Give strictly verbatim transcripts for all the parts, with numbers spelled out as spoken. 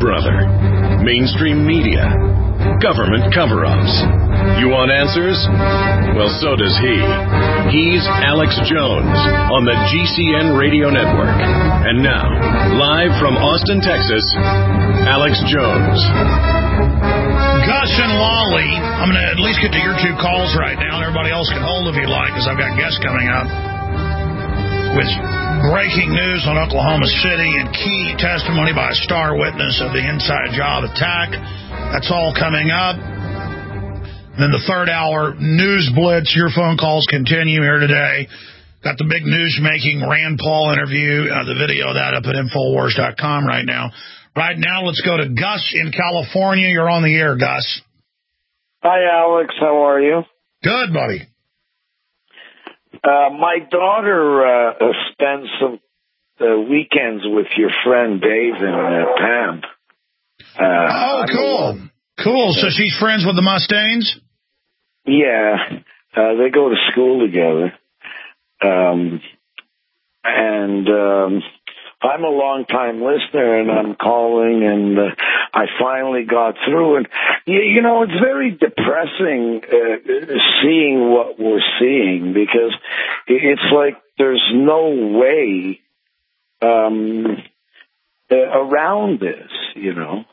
brother. Mainstream media. Government cover-ups. You want answers? Well, so does he. He's Alex Jones on the G C N Radio Network. And now, live from Austin, Texas, Alex Jones. Gus and Lolly, I'm going to at least get to your two calls right now, and everybody else can hold if you like, because I've got guests coming up with breaking news on Oklahoma City and key testimony by a star witness of the inside job attack. That's all coming up. Then the third hour news blitz. Your phone calls continue here today. Got the big news-making Rand Paul interview, uh, the video of that up at Infowars dot com right now. Right now, let's go to Gus in California. You're on the air, Gus. Hi, Alex. How are you? Good, buddy. Uh, my daughter uh, spends some uh, weekends with your friend Dave and uh, Pam. Uh, oh, cool. Cool. So she's friends with the Mustangs? Yeah. Uh, they go to school together. Um, and um, I'm a long-time listener, and I'm calling, and uh, I finally got through. And, you, you know, it's very depressing uh, seeing what we're seeing, because it's like there's no way um, uh, around this, you know.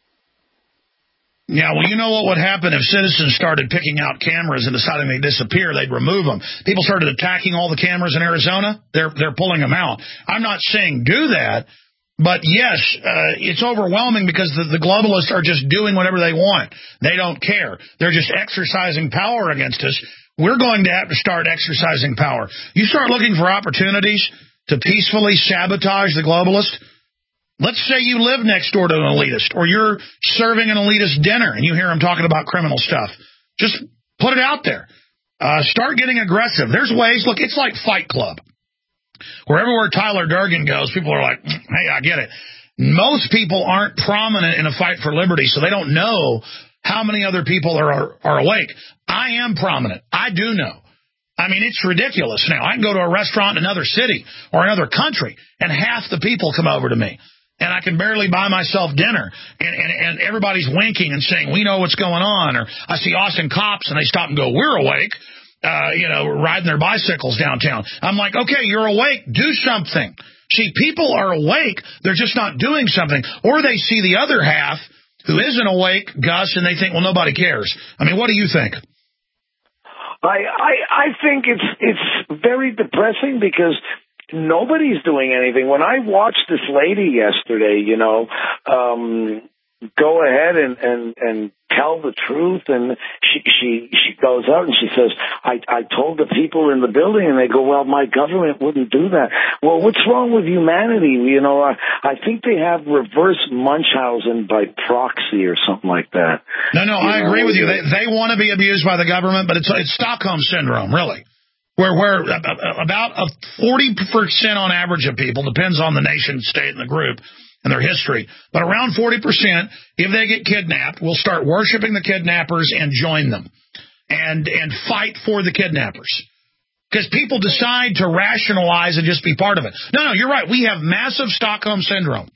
Yeah, well, you know what would happen if citizens started picking out cameras and deciding they disappear, they'd remove them. People started attacking all the cameras in Arizona, they're they're pulling them out. I'm not saying do that, but yes, uh, it's overwhelming because the, the globalists are just doing whatever they want. They don't care. They're just exercising power against us. We're going to have to start exercising power. You start looking for opportunities to peacefully sabotage the globalist. Let's say you live next door to an elitist, or you're serving an elitist dinner and you hear them talking about criminal stuff. Just put it out there. Uh, start getting aggressive. There's ways. Look, it's like Fight Club. Wherever where Tyler Durden goes, people are like, hey, I get it. Most people aren't prominent in a fight for liberty, so they don't know how many other people are, are, are awake. I am prominent. I do know. I mean, it's ridiculous now. I can go to a restaurant in another city or another country, and half the people come over to me. And I can barely buy myself dinner, and, and, and everybody's winking and saying, we know what's going on. Or I see Austin cops, and they stop and go, we're awake, uh, you know, riding their bicycles downtown. I'm like, okay, you're awake. Do something. See, people are awake. They're just not doing something. Or they see the other half who isn't awake, Gus, and they think, well, nobody cares. I mean, what do you think? I, I, I think it's it's very depressing because nobody's doing anything. When I watched this lady yesterday, you know, um, go ahead and, and, and tell the truth, and she, she, she goes out and she says, I, I told the people in the building, and they go, well, my government wouldn't do that. Well, what's wrong with humanity? You know, I, I think they have reverse Munchausen by proxy or something like that. No, no, you I know, agree with you. They, they want to be abused by the government, but it's, it's Stockholm Syndrome, really. Where, where about a forty percent on average of people, depends on the nation, state, and the group and their history, but around forty percent, if they get kidnapped, will start worshiping the kidnappers and join them and, and fight for the kidnappers. Because people decide to rationalize and just be part of it. No, no, you're right. We have massive Stockholm Syndrome.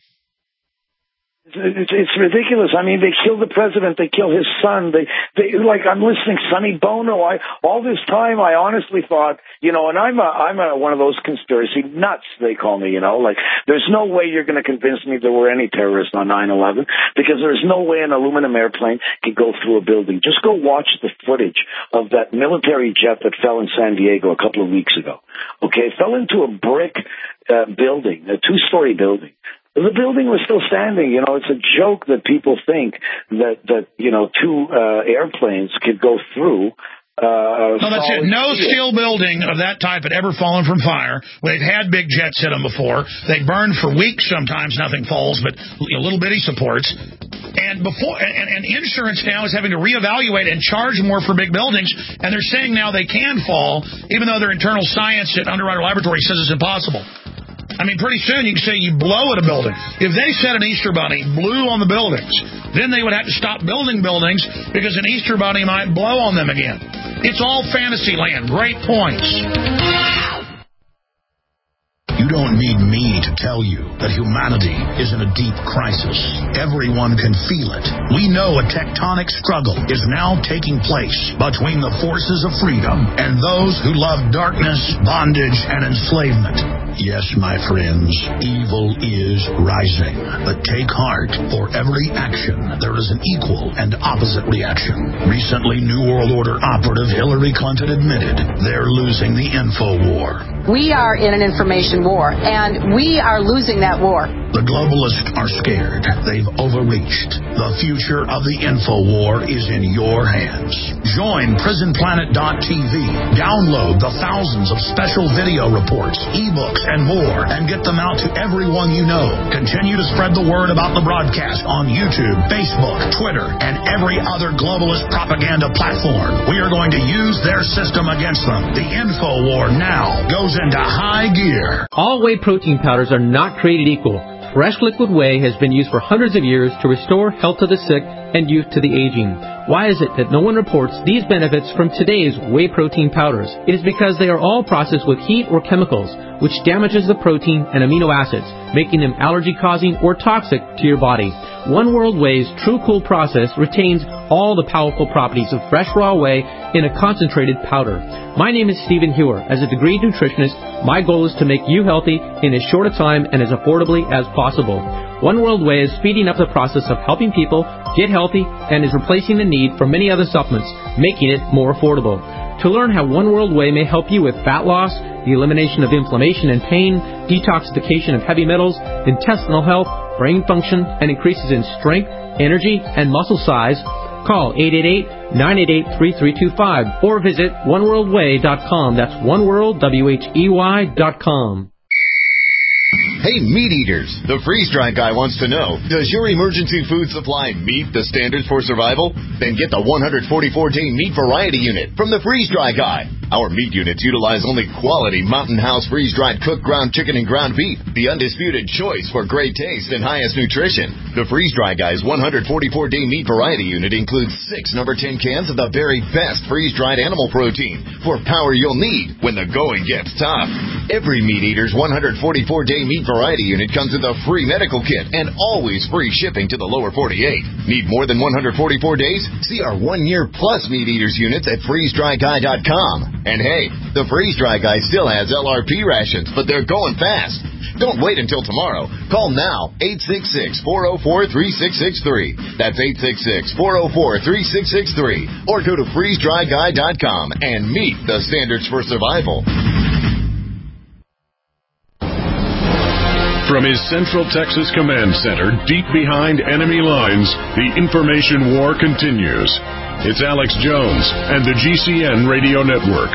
It's, it's ridiculous. I mean, they kill the president. They kill his son. They, they like, I'm listening Sonny Bono. I, all this time, I honestly thought, you know, and I'm a, I'm a, one of those conspiracy nuts, they call me, you know, like, there's no way you're going to convince me there were any terrorists on nine eleven, because there's no way an aluminum airplane could go through a building. Just go watch the footage of that military jet that fell in San Diego a couple of weeks ago. Okay, it fell into a brick uh, building, a two-story building. The building was still standing. You know, it's a joke that people think that, that you know, two uh, airplanes could go through. Uh, no, that's it. No steel building of that type had ever fallen from fire. They've had big jets hit them before. They burned for weeks sometimes. Nothing falls, but you know, little bitty supports. And before, and, and insurance now is having to reevaluate and charge more for big buildings. And they're saying now they can fall, even though their internal science at Underwriter Laboratory says it's impossible. I mean, pretty soon you can say you blow at a building. If they said an Easter bunny blew on the buildings, then they would have to stop building buildings because an Easter bunny might blow on them again. It's all fantasy land. Great points. You don't need me to tell you that humanity is in a deep crisis. Everyone can feel it. We know a tectonic struggle is now taking place between the forces of freedom and those who love darkness, bondage, and enslavement. Yes, my friends, evil is rising. But take heart. For every action, there is an equal and opposite reaction. Recently, New World Order operative Hillary Clinton admitted they're losing the info war. We are in an information war, and we are losing that war. The globalists are scared. They've overreached. The future of the info war is in your hands. Join prison planet dot t v. Download the thousands of special video reports, ebooks, and more, and get them out to everyone you know. Continue to spread the word about the broadcast on YouTube, Facebook, Twitter, and every other globalist propaganda platform. We are going to use their system against them. The info war now goes into high gear. All whey protein powders are not created equal. Fresh liquid whey has been used for hundreds of years to restore health to the sick and youth to the aging. Why is it that no one reports these benefits from today's whey protein powders? It is because they are all processed with heat or chemicals, which damages the protein and amino acids, making them allergy-causing or toxic to your body. One World Whey's True Cool process retains all the powerful properties of fresh raw whey in a concentrated powder. My name is Stephen Hewer. As a degreed nutritionist, my goal is to make you healthy in as short a time and as affordably as possible. One World Whey is speeding up the process of helping people get healthy and is replacing the need for many other supplements, making it more affordable. To learn how One World Whey may help you with fat loss, the elimination of inflammation and pain, detoxification of heavy metals, intestinal health, brain function, and increases in strength, energy, and muscle size, call eight eight eight, nine eight eight, three three two five or visit one world whey dot com. That's oneworld, W H E Y dot com. Hey, meat eaters, the freeze-dry guy wants to know, does your emergency food supply meet the standards for survival? Then get the one hundred forty-four day meat variety unit from the freeze-dry guy. Our meat units utilize only quality Mountain House freeze-dried cooked ground chicken and ground beef, the undisputed choice for great taste and highest nutrition. The freeze-dry guy's one hundred forty-four day meat variety unit includes six number ten cans of the very best freeze-dried animal protein for power you'll need when the going gets tough. Every meat eater's one hundred forty-four day meat variety unit comes with a free medical kit and always free shipping to the lower forty-eight. Need more than one hundred forty-four days? See our one year plus meat eaters units at freeze dry guy dot com. And hey, the Freeze Dry Guy still has L R P rations, but they're going fast. Don't wait until tomorrow. Call now, eight six six, four oh four, three six six three. That's eight six six, four oh four, three six six three. Or go to freeze dry guy dot com and meet the standards for survival. From his Central Texas Command Center, deep behind enemy lines, the information war continues. It's Alex Jones and the G C N Radio Network.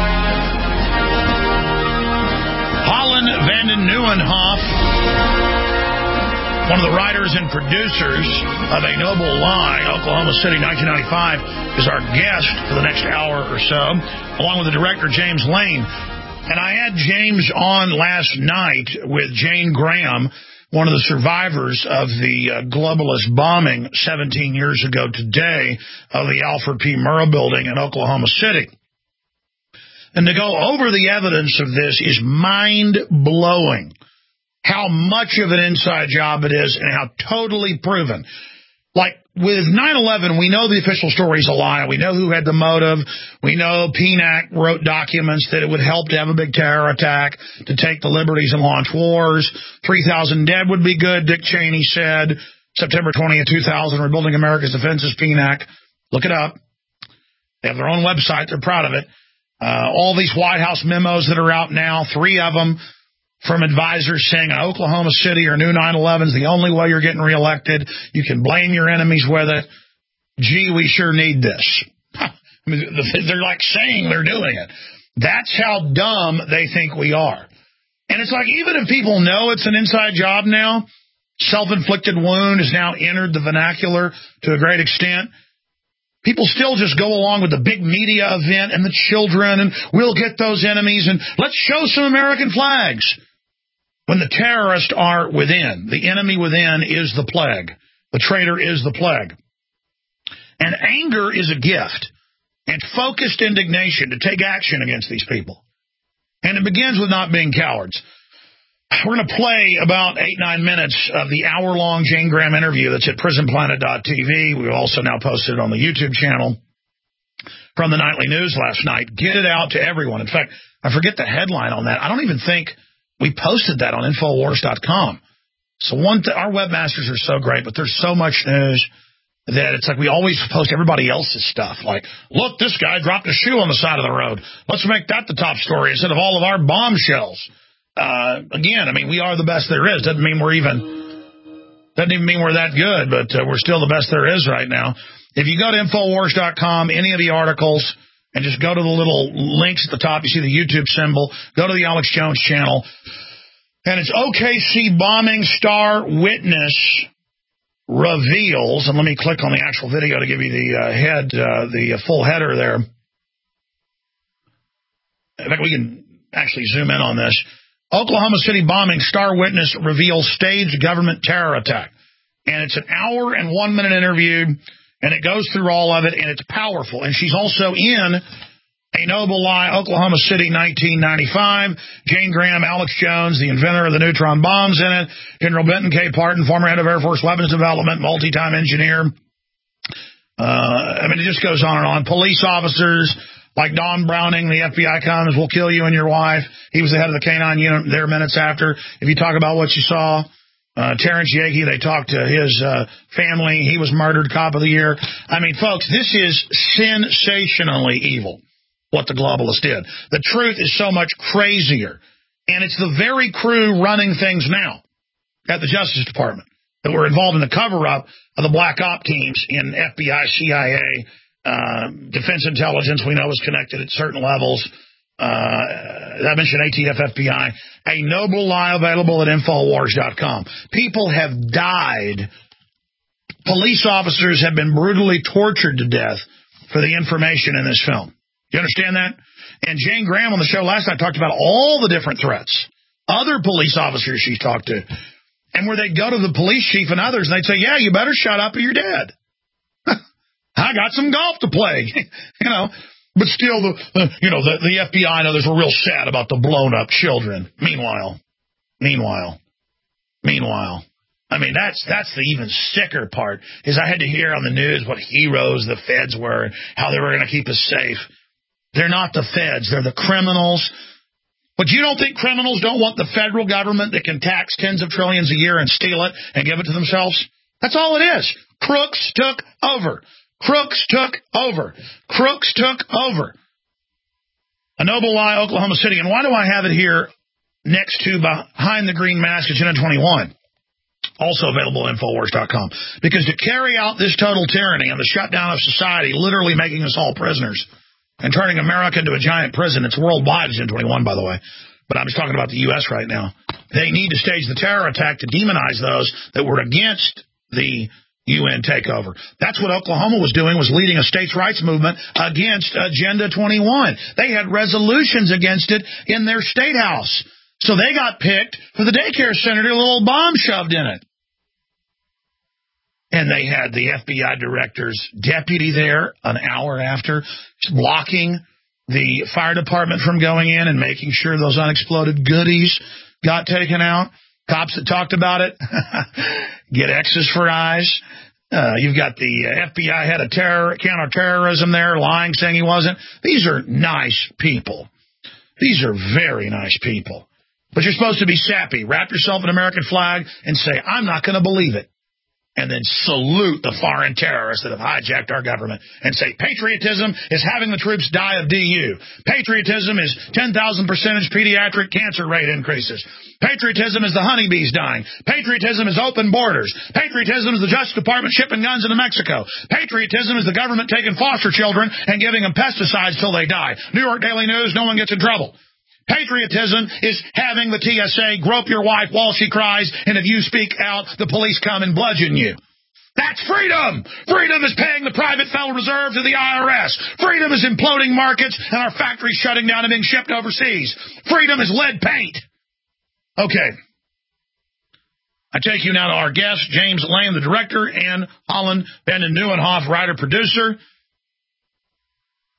Holland Vanden Nieuwenhof, one of the writers and producers of A Noble Lie, Oklahoma City, nineteen ninety-five, is our guest for the next hour or so, along with the director, James Lane. And I had James on last night with Jane Graham, one of the survivors of the uh, globalist bombing seventeen years ago today of the Alfred P. Murrah building in Oklahoma City. And to go over the evidence of this is mind-blowing. How much of an inside job it is and how totally proven. Like, with nine eleven, we know the official story is a lie. We know who had the motive. We know P N A C wrote documents that it would help to have a big terror attack, to take the liberties and launch wars. three thousand dead would be good, Dick Cheney said. September twentieth, two thousand, Rebuilding America's Defenses, P N A C. Look it up. They have their own website. They're proud of it. Uh, all these White House memos that are out now, three of them, from advisors saying Oklahoma City or new nine eleven is the only way you're getting reelected. You can blame your enemies with it. Gee, we sure need this. I mean, they're like saying they're doing it. That's how dumb they think we are. And it's like, even if people know it's an inside job now, self-inflicted wound has now entered the vernacular to a great extent, people still just go along with the big media event and the children, and we'll get those enemies, and let's show some American flags. When the terrorists are within, the enemy within is the plague. The traitor is the plague. And anger is a gift, and focused indignation to take action against these people. And it begins with not being cowards. We're going to play about eight, nine minutes of the hour-long Jane Graham interview that's at prison planet dot t v. We've also now posted it on the YouTube channel from the Nightly News last night. Get it out to everyone. In fact, I forget the headline on that. I don't even think we posted that on Infowars dot com. So one, th- our webmasters are so great, but there's so much news that it's like we always post everybody else's stuff. Like, look, this guy dropped a shoe on the side of the road. Let's make that the top story instead of all of our bombshells. Uh, again, I mean, we are the best there is. Doesn't mean we're even, doesn't even mean we're that good, but uh, we're still the best there is right now. If you go to Infowars dot com, any of the articles, and just go to the little links at the top, you see the YouTube symbol, go to the Alex Jones channel, and it's O K C bombing star witness reveals, and let me click on the actual video to give you the uh, head, uh, the uh, full header there. In fact, we can actually zoom in on this. Oklahoma City bombing star witness reveals staged government terror attack. And it's an hour and one minute interview, and it goes through all of it, and it's powerful. And she's also in A Noble Lie, Oklahoma City, nineteen ninety-five. Jane Graham, Alex Jones, the inventor of the neutron bombs in it. General Benton K. Parton, former head of Air Force Weapons Development, multi-time engineer. Uh, I mean, it just goes on and on. Police officers like Don Browning, the F B I comes, we'll kill you and your wife. He was the head of the K nine unit there minutes after. If you talk about what you saw, uh, Terrence Yeagy, they talked to his uh, family. He was murdered, cop of the year. I mean, folks, this is sensationally evil, what the globalists did. The truth is so much crazier. And it's the very crew running things now at the Justice Department that were involved in the cover-up of the black op teams in F B I, C I A, uh, Defense Intelligence, we know is connected at certain levels. Uh, I mentioned A T F, F B I. A Noble Lie available at Infowars dot com. People have died. Police officers have been brutally tortured to death for the information in this film. You understand that? And Jane Graham on the show last night talked about all the different threats. Other police officers she's talked to. And where they'd go to the police chief and others, and they'd say, yeah, you better shut up or you're dead. I got some golf to play. you know, but still, the, the you know, the, the F B I and others were real sad about the blown-up children. Meanwhile, meanwhile, meanwhile. I mean, that's that's the even sicker part, is I had to hear on the news what heroes the feds were and how they were going to keep us safe. They're not the feds. They're the criminals. But you don't think criminals don't want the federal government that can tax tens of trillions a year and steal it and give it to themselves? That's all it is. Crooks took over. Crooks took over. Crooks took over. A Noble Lie, Oklahoma City. And why do I have it here next to Behind the Green Mask, Agenda twenty-one? Also available at Infowars dot com. Because to carry out this total tyranny and the shutdown of society, literally making us all prisoners and turning America into a giant prison, it's worldwide, Agenda twenty-one, by the way. But I'm just talking about the U S right now. They need to stage the terror attack to demonize those that were against the U N takeover. That's what Oklahoma was doing, was leading a states' rights movement against Agenda twenty-one. They had resolutions against it in their state house. So they got picked for the daycare center to get a little bomb shoved in it. And they had the F B I director's deputy there an hour after, blocking the fire department from going in and making sure those unexploded goodies got taken out. Cops that talked about it get X's for eyes. Uh, you've got the F B I head of terror, counterterrorism there, lying, saying he wasn't. These are nice people. These are very nice people. But you're supposed to be sappy. Wrap yourself in an American flag and say, I'm not going to believe it. And then salute the foreign terrorists that have hijacked our government and say, patriotism is having the troops die of D U. Patriotism is ten thousand percentage pediatric cancer rate increases. Patriotism is the honeybees dying. Patriotism is open borders. Patriotism is the Justice Department shipping guns into Mexico. Patriotism is the government taking foster children and giving them pesticides till they die. New York Daily News, no one gets in trouble. Patriotism is having the T S A grope your wife while she cries, and if you speak out, the police come and bludgeon you. That's freedom! Freedom is paying the private Federal Reserve to the I R S. Freedom is imploding markets and our factories shutting down and being shipped overseas. Freedom is lead paint. Okay. I take you now to our guest, James Lane, the director, and Holland Vanden Nieuwenhof, writer-producer.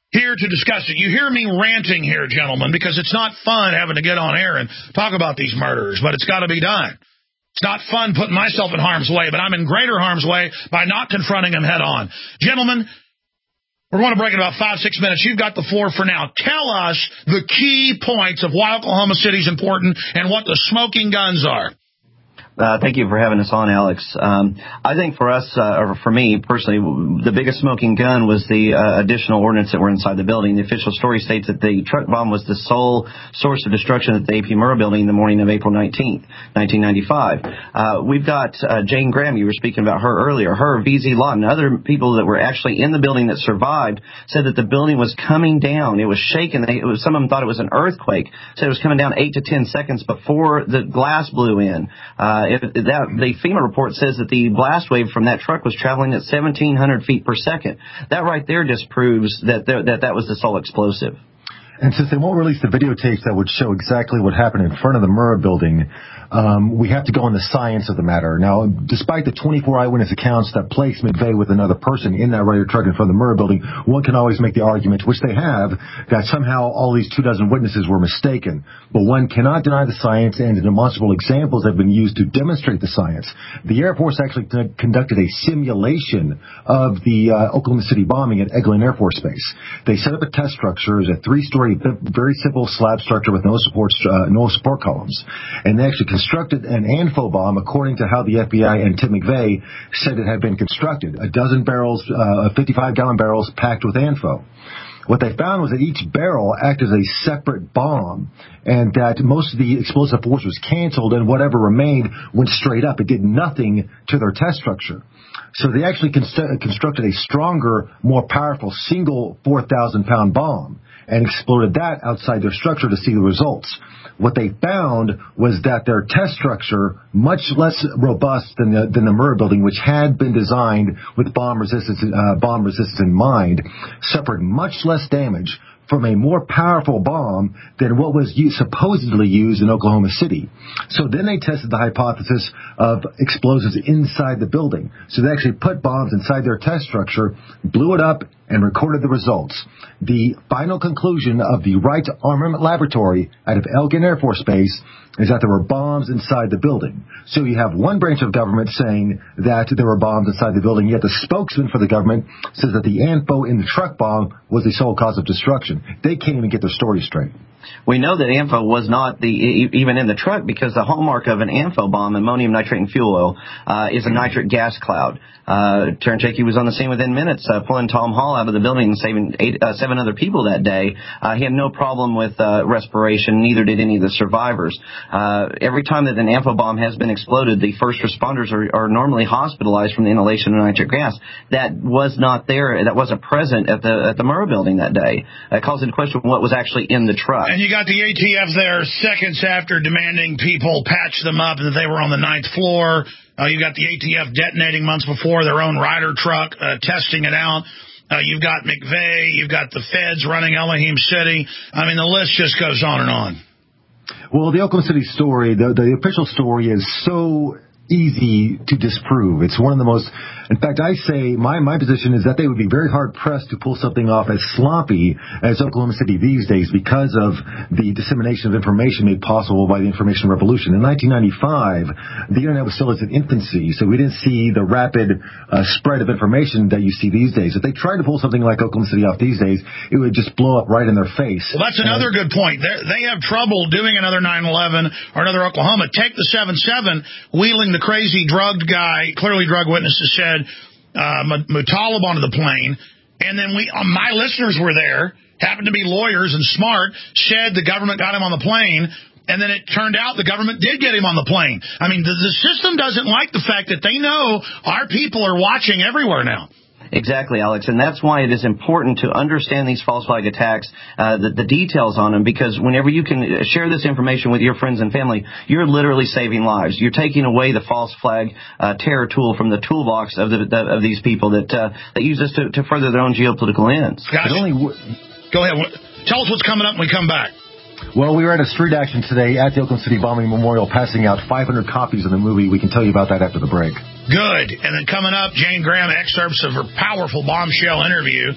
here to discuss it. You hear me ranting here, gentlemen, because it's not fun having to get on air and talk about these murderers, but it's got to be done. It's not fun putting myself in harm's way, but I'm in greater harm's way by not confronting them head on. Gentlemen, we're going to break in about five, six minutes. You've got the floor for now. Tell us the key points of why Oklahoma City is important and what the smoking guns are. Uh, thank you for having us on, Alex. Um, I think for us, uh, or for me personally, the biggest smoking gun was the uh, additional ordnance that were inside the building. The official story states that the truck bomb was the sole source of destruction at the A P Murrah building in the morning of April nineteenth, nineteen ninety-five. Uh, we've got uh, Jane Graham. You were speaking about her earlier. Her, V Z Lawton, other people that were actually in the building that survived said that the building was coming down. It was shaking. They, it was, some of them thought it was an earthquake. Said it was coming down eight to ten seconds before the glass blew in. Uh, If that, the FEMA report says that the blast wave from that truck was traveling at seventeen hundred feet per second. That right there just proves that there, that, that was the sole explosive. And since they won't release the videotapes that would show exactly what happened in front of the Murrah building, um, we have to go on the science of the matter. Now, despite the twenty-four eyewitness accounts that place McVeigh with another person in that Ryder truck in front of the Murrah building, one can always make the argument, which they have, that somehow all these two dozen witnesses were mistaken. But one cannot deny the science, and the demonstrable examples have been used to demonstrate the science. The Air Force actually t- conducted a simulation of the uh, Oklahoma City bombing at Eglin Air Force Base. They set up a test structure. It was a three-story, very simple slab structure with no support, uh, no support columns. And they actually constructed an ANFO bomb according to how the F B I and Tim McVeigh said it had been constructed. A dozen barrels, uh, fifty-five gallon barrels packed with ANFO. What they found was that each barrel acted as a separate bomb, and that most of the explosive force was canceled, and whatever remained went straight up. It did nothing to their test structure. So they actually const- constructed a stronger, more powerful single four thousand pound bomb and exploded that outside their structure to see the results. What they found was that their test structure, much less robust than the, than the Murrah building, which had been designed with bomb resistance, uh, bomb resistance in mind, suffered much less damage from a more powerful bomb than what was used, supposedly used in Oklahoma City. So then they tested the hypothesis of explosives inside the building. So they actually put bombs inside their test structure, blew it up, and recorded the results. The final conclusion of the Wright Armament Laboratory out of Elgin Air Force Base is that there were bombs inside the building. So you have one branch of government saying that there were bombs inside the building, yet the spokesman for the government says that the ANFO in the truck bomb was the sole cause of destruction. They can't even get their story straight. We know that ANFO was not the even in the truck because the hallmark of an ANFO bomb, ammonium nitrate and fuel oil, uh, is a nitric gas cloud. Uh, Terrence Jakey was on the scene within minutes, uh, pulling Tom Hall out of the building and saving eight, uh, seven other people that day. Uh, he had no problem with uh, respiration, neither did any of the survivors. Uh, every time that an ANFO bomb has been exploded, the first responders are, are normally hospitalized from the inhalation of nitric gas. That was not there, that wasn't present at the at the Murrah building that day. It calls into question what was actually in the truck. And you got the A T F there seconds after demanding people patch them up that they were on the ninth floor. Uh, you got the A T F detonating months before their own Ryder truck, uh, testing it out. Uh, you've got McVeigh. You've got the feds running Elohim City. I mean, the list just goes on and on. Well, the Oklahoma City story, the, the official story is so easy to disprove. It's one of the most, in fact, I say my, my position is that they would be very hard pressed to pull something off as sloppy as Oklahoma City these days because of the dissemination of information made possible by the information revolution. In nineteen ninety-five, the internet was still in its infancy, so we didn't see the rapid uh, spread of information that you see these days. If they tried to pull something like Oklahoma City off these days, it would just blow up right in their face. Well, that's another uh, good point. They're, they have trouble doing another nine eleven or another Oklahoma. Take the seven seven, wheeling the The crazy drugged guy, clearly drug witnesses said, uh, Muttalib onto the plane. And then we, uh, my listeners were there, happened to be lawyers and smart, said the government got him on the plane. And then it turned out the government did get him on the plane. I mean, the, the system doesn't like the fact that they know our people are watching everywhere now. Exactly, Alex, and that's why it is important to understand these false flag attacks, uh, the, the details on them, because whenever you can share this information with your friends and family, you're literally saving lives. You're taking away the false flag uh, terror tool from the toolbox of the, the of these people that uh, that use this to, to further their own geopolitical ends. Gosh, only w- go ahead. Tell us what's coming up when we come back. Well, we were at a street action today at the Oakland City Bombing Memorial passing out five hundred copies of the movie. We can tell you about that after the break. Good. And then coming up, Jane Graham, excerpts of her powerful bombshell interview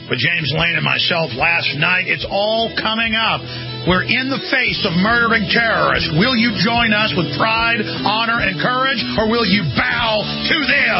with James Lane and myself last night. It's all coming up. We're in the face of murdering terrorists. Will you join us with pride, honor, and courage, or will you bow to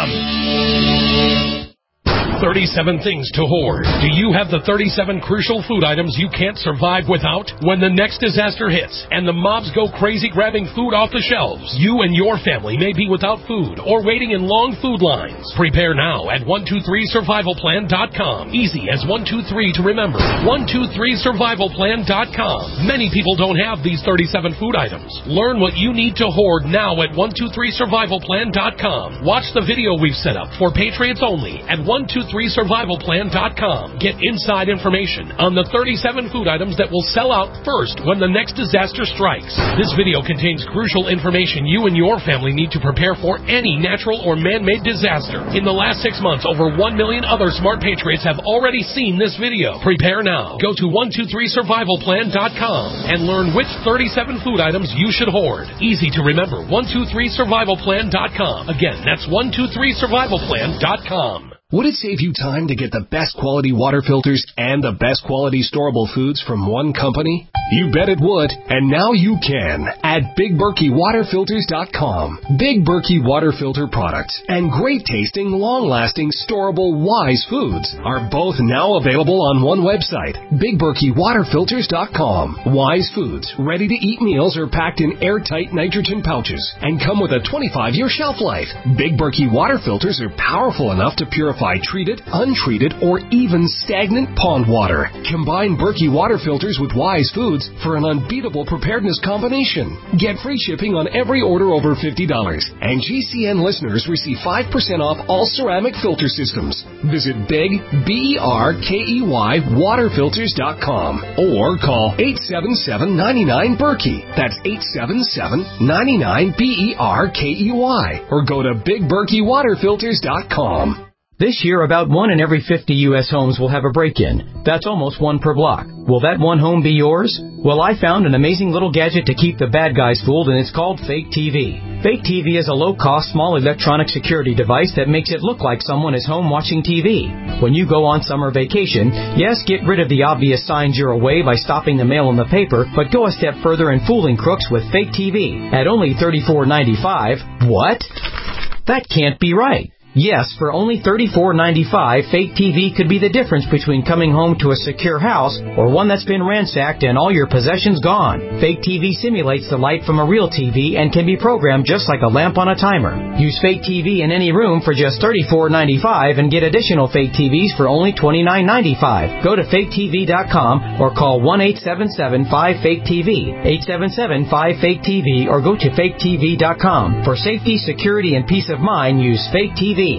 them? thirty-seven things to hoard. Do you have the thirty-seven crucial food items you can't survive without? When the next disaster hits and the mobs go crazy grabbing food off the shelves, you and your family may be without food or waiting in long food lines. Prepare now at one two three survival plan dot com. Easy as one two three to remember. one two three survival plan dot com. Many people don't have these thirty-seven food items. Learn what you need to hoard now at one two three survival plan dot com. Watch the video we've set up for Patriots only at one two three survival plan dot com. Get inside information on the thirty-seven food items that will sell out first when the next disaster strikes. This video contains crucial information you and your family need to prepare for any natural or man-made disaster. In the last six months, over one million other smart patriots have already seen this video. Prepare now. Go to one two three survival plan dot com and learn which thirty-seven food items you should hoard. Easy to remember. one two three survival plan dot com. Again, that's one two three survival plan dot com. Would it save you time to get the best quality water filters and the best quality storable foods from one company? You bet it would, and now you can at Big Berkey Water Filters dot com. Big Berkey water filter products and great tasting, long-lasting, storable Wise foods are both now available on one website, Big Berkey Water Filters dot com. Wise foods, ready-to-eat meals are packed in airtight nitrogen pouches and come with a twenty-five year shelf life. Big Berkey water filters are powerful enough to purify treated, untreated, or even stagnant pond water. Combine Berkey water filters with Wise foods for an unbeatable preparedness combination. Get free shipping on every order over fifty dollars. And G C N listeners receive five percent off all ceramic filter systems. Visit Big, B E R K E Y, water filters dot com or call eight seven seven, nine nine, Berkey. That's eight seven seven, nine nine, B E R K E Y. Or go to Big Berkey Water Filters dot com. This year, about one in every fifty U S homes will have a break-in. That's almost one per block. Will that one home be yours? Well, I found an amazing little gadget to keep the bad guys fooled, and it's called Fake T V. Fake T V is a low-cost, small electronic security device that makes it look like someone is home watching T V. When you go on summer vacation, yes, get rid of the obvious signs you're away by stopping the mail and the paper, but go a step further in fooling crooks with Fake T V. At only thirty-four ninety-five, what? That can't be right. Yes, for only thirty-four ninety-five, Fake T V could be the difference between coming home to a secure house or one that's been ransacked and all your possessions gone. Fake T V simulates the light from a real T V and can be programmed just like a lamp on a timer. Use Fake T V in any room for just thirty-four ninety-five and get additional Fake T Vs for only twenty-nine ninety-five. Go to fake T V dot com or call one eight seven seven, five, fake T V, eight seven seven, five, fake T V, or go to fake T V dot com. For safety, security, and peace of mind, use Fake T V.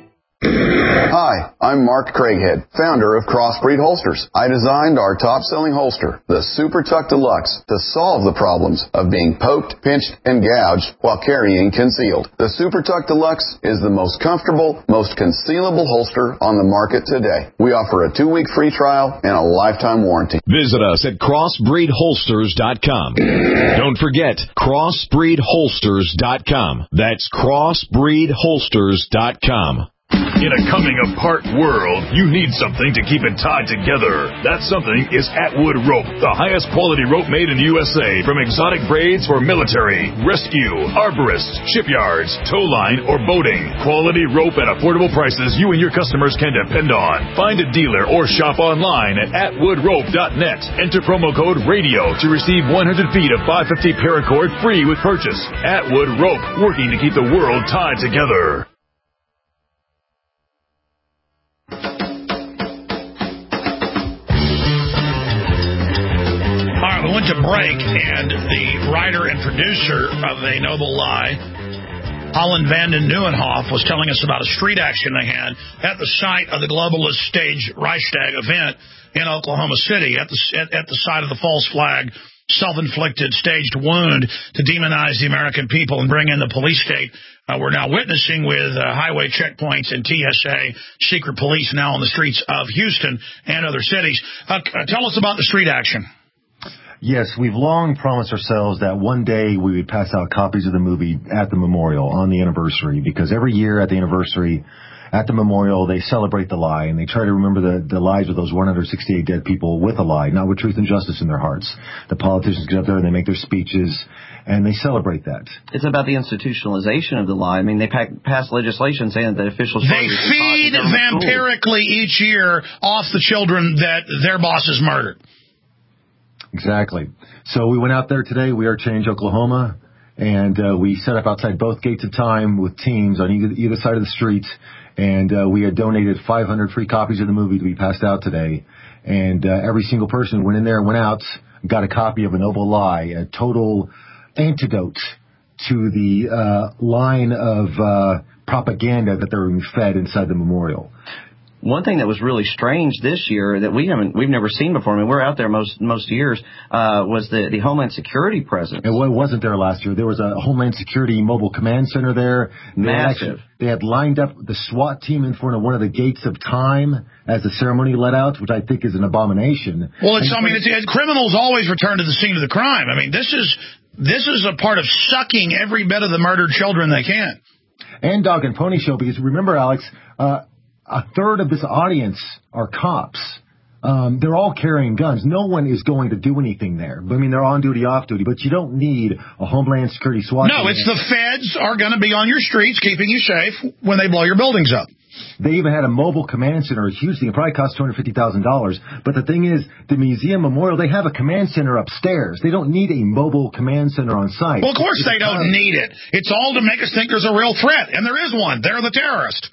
Hi, I'm Mark Craighead, founder of Crossbreed Holsters. I designed our top-selling holster, the Super Tuck Deluxe, to solve the problems of being poked, pinched, and gouged while carrying concealed. The Super Tuck Deluxe is the most comfortable, most concealable holster on the market today. We offer a two-week free trial and a lifetime warranty. Visit us at crossbreed holsters dot com. Don't forget, crossbreed holsters dot com. That's crossbreed holsters dot com. In a coming-apart world, you need something to keep it tied together. That something is Atwood Rope, the highest quality rope made in the U S A, from exotic braids for military, rescue, arborists, shipyards, tow line, or boating. Quality rope at affordable prices you and your customers can depend on. Find a dealer or shop online at atwood rope dot net. Enter promo code RADIO to receive one hundred feet of five fifty paracord free with purchase. Atwood Rope, working to keep the world tied together. We went to break, and the writer and producer of A Noble Lie, Holland Vanden Nieuwenhof, was telling us about a street action they had at the site of the globalist stage Reichstag event in Oklahoma City, at the, at, at the site of the false flag, self-inflicted staged wound to demonize the American people and bring in the police state uh, we're now witnessing with uh, highway checkpoints and T S A, secret police now on the streets of Houston and other cities. Uh, tell us about the street action. Yes, we've long promised ourselves that one day we would pass out copies of the movie at the memorial on the anniversary, because every year at the anniversary, at the memorial, they celebrate the lie, and they try to remember the, the lives of those one hundred sixty-eight dead people with a lie, not with truth and justice in their hearts. The politicians get up there and they make their speeches, and they celebrate that. It's about the institutionalization of the lie. I mean, they pass legislation saying that the official story They feed vampirically each year off the children that their bosses murdered. Exactly. So we went out there today. We are Change, Oklahoma, and uh, we set up outside both gates of time with teams on either, either side of the street, and uh, we had donated five hundred free copies of the movie to be passed out today. And uh, every single person who went in there and went out got a copy of A Noble Lie, a total antidote to the uh, line of uh, propaganda that they were being fed inside the memorial. One thing that was really strange this year that we haven't, we've never seen before, I mean, we're out there most most years, uh, was the, the Homeland Security presence. It wasn't there last year. There was a Homeland Security mobile command center there. They Massive. Had actually, they had lined up the SWAT team in front of one of the gates of time as the ceremony let out, which I think is an abomination. Well, it's, I mean, it's, it, criminals always return to the scene of the crime. I mean, this is this is a part of sucking every bit of the murdered children they can. And Dog and Pony Show, because remember, Alex, uh, a third of this audience are cops. Um, they're all carrying guns. No one is going to do anything there. I mean, they're on duty, off duty, but you don't need a Homeland Security SWAT. No, it's the feds are going to be on your streets keeping you safe when they blow your buildings up. They even had a mobile command center, a huge thing. It probably cost two hundred fifty thousand dollars. But the thing is, the museum memorial, they have a command center upstairs. They don't need a mobile command center on site. Well, of course they don't need it. It's all to make us think there's a real threat, and there is one. They're the terrorist.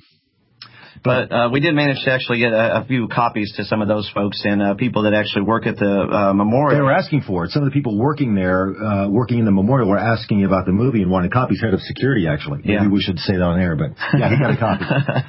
But uh, we did manage to actually get a, a few copies to some of those folks and uh, people that actually work at the uh, memorial. They were asking for it. Some of the people working there, uh, working in the memorial, were asking about the movie and wanted copies. Head of security, actually. Maybe yeah. we should say that on air, but yeah, he got a copy.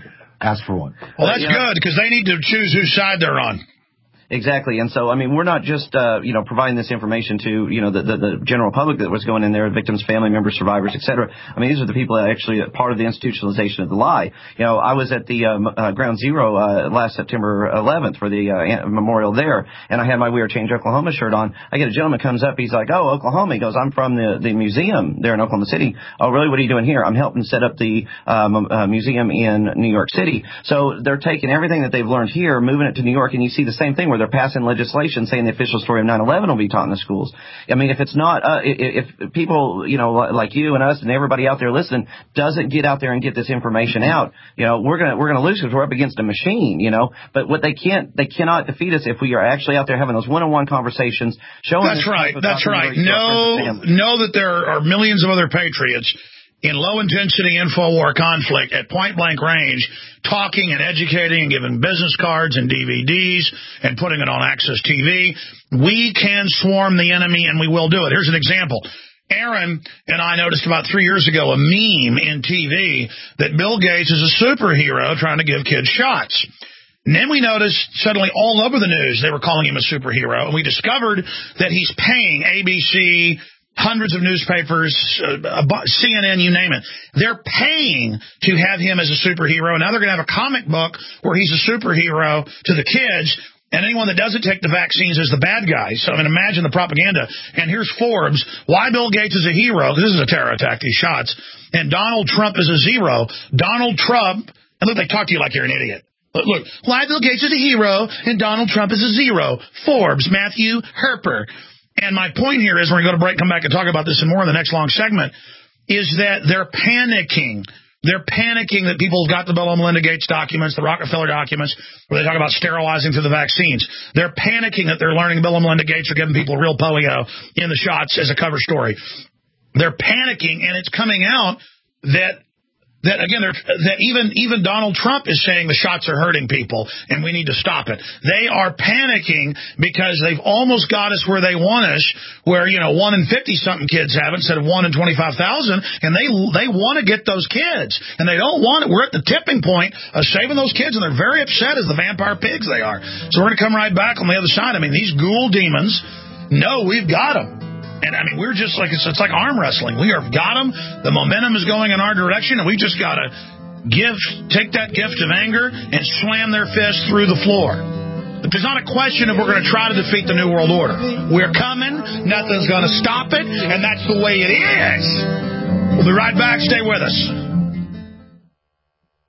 Ask for one. Well, that's uh, good, because they need to choose whose side they're on. Exactly. And so, I mean, we're not just, uh, you know, providing this information to, you know, the, the, the general public that was going in there, victims, family members, survivors, et cetera. I mean, these are the people that are actually part of the institutionalization of the lie. You know, I was at the um, uh, Ground Zero uh, last September eleventh for the uh, memorial there, and I had my We Are Change Oklahoma shirt on. I get a gentleman comes up. He's like, oh, Oklahoma. He goes, I'm from the, the museum there in Oklahoma City. Oh, really? What are you doing here? I'm helping set up the um, uh, museum in New York City. So they're taking everything that they've learned here, moving it to New York, and you see the same thing where they're passing legislation saying the official story of nine eleven will be taught in the schools. I mean, if it's not, uh, if, if people, you know, like you and us and everybody out there listening doesn't get out there and get this information out, you know, we're gonna we're gonna lose because we're up against a machine, you know. But what they can't, they cannot defeat us if we are actually out there having those one-on-one conversations, showing. That's right. That's right. Know know that there are millions of other patriots in low-intensity Infowar conflict at point-blank range, talking and educating and giving business cards and D V Ds and putting it on Access T V. We can swarm the enemy, and we will do it. Here's an example. Aaron and I noticed about three years ago a meme in T V that Bill Gates is a superhero trying to give kids shots. And then we noticed suddenly all over the news they were calling him a superhero, and we discovered that he's paying A B C, hundreds of newspapers, uh, C N N, you name it. They're paying to have him as a superhero. Now they're going to have a comic book where he's a superhero to the kids, and anyone that doesn't take the vaccines is the bad guy. So I mean, imagine the propaganda. And here's Forbes. Why Bill Gates is a hero, because this is a terror attack, these shots. And Donald Trump is a zero. Donald Trump, and look, they talk to you like you're an idiot. Look, look, why Bill Gates is a hero and Donald Trump is a zero. Forbes, Matthew Herper. And my point here is, we're going to go to break, come back and talk about this and more in the next long segment, is that they're panicking. They're panicking that people got the Bill and Melinda Gates documents, the Rockefeller documents, where they talk about sterilizing through the vaccines. They're panicking that they're learning Bill and Melinda Gates are giving people real polio in the shots as a cover story. They're panicking, and it's coming out that That, again, that even even Donald Trump is saying the shots are hurting people and we need to stop it. They are panicking because they've almost got us where they want us, where, you know, one in fifty-something kids have it instead of one in twenty-five thousand, and they they want to get those kids. And they don't want it. We're at the tipping point of saving those kids, and they're very upset as the vampire pigs they are. So we're going to come right back on the other side. I mean, these ghoul demons know we've got them. And, I mean, we're just like, it's, it's like arm wrestling. We have got them. The momentum is going in our direction, and we just got to give, take that gift of anger and slam their fist through the floor. But there's not a question if we're going to try to defeat the New World Order. We're coming. Nothing's going to stop it, and that's the way it is. We'll be right back. Stay with us.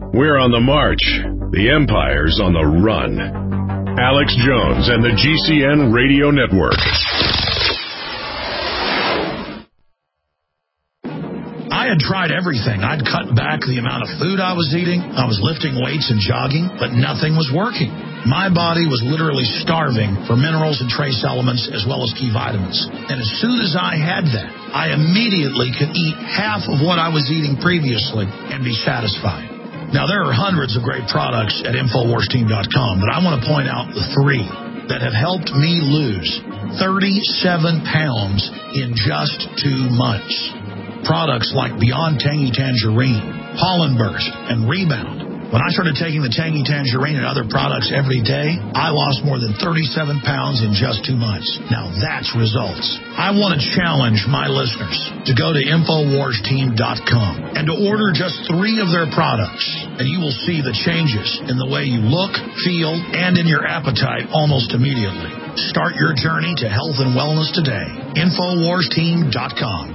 We're on the march. The empire's on the run. Alex Jones and the G C N Radio Network. I had tried everything. I'd cut back the amount of food I was eating. I was lifting weights and jogging, but nothing was working. My body was literally starving for minerals and trace elements as well as key vitamins. And as soon as I had that, I immediately could eat half of what I was eating previously and be satisfied. Now, there are hundreds of great products at Infowars Team dot com, but I want to point out the three that have helped me lose thirty-seven pounds in just two months. Products like Beyond Tangy Tangerine, Pollen Burst, and Rebound. When I started taking the Tangy Tangerine and other products every day, I lost more than thirty-seven pounds in just two months. Now that's results. I want to challenge my listeners to go to Infowars Team dot com and to order just three of their products, and you will see the changes in the way you look, feel, and in your appetite almost immediately. Start your journey to health and wellness today. Infowars Team dot com.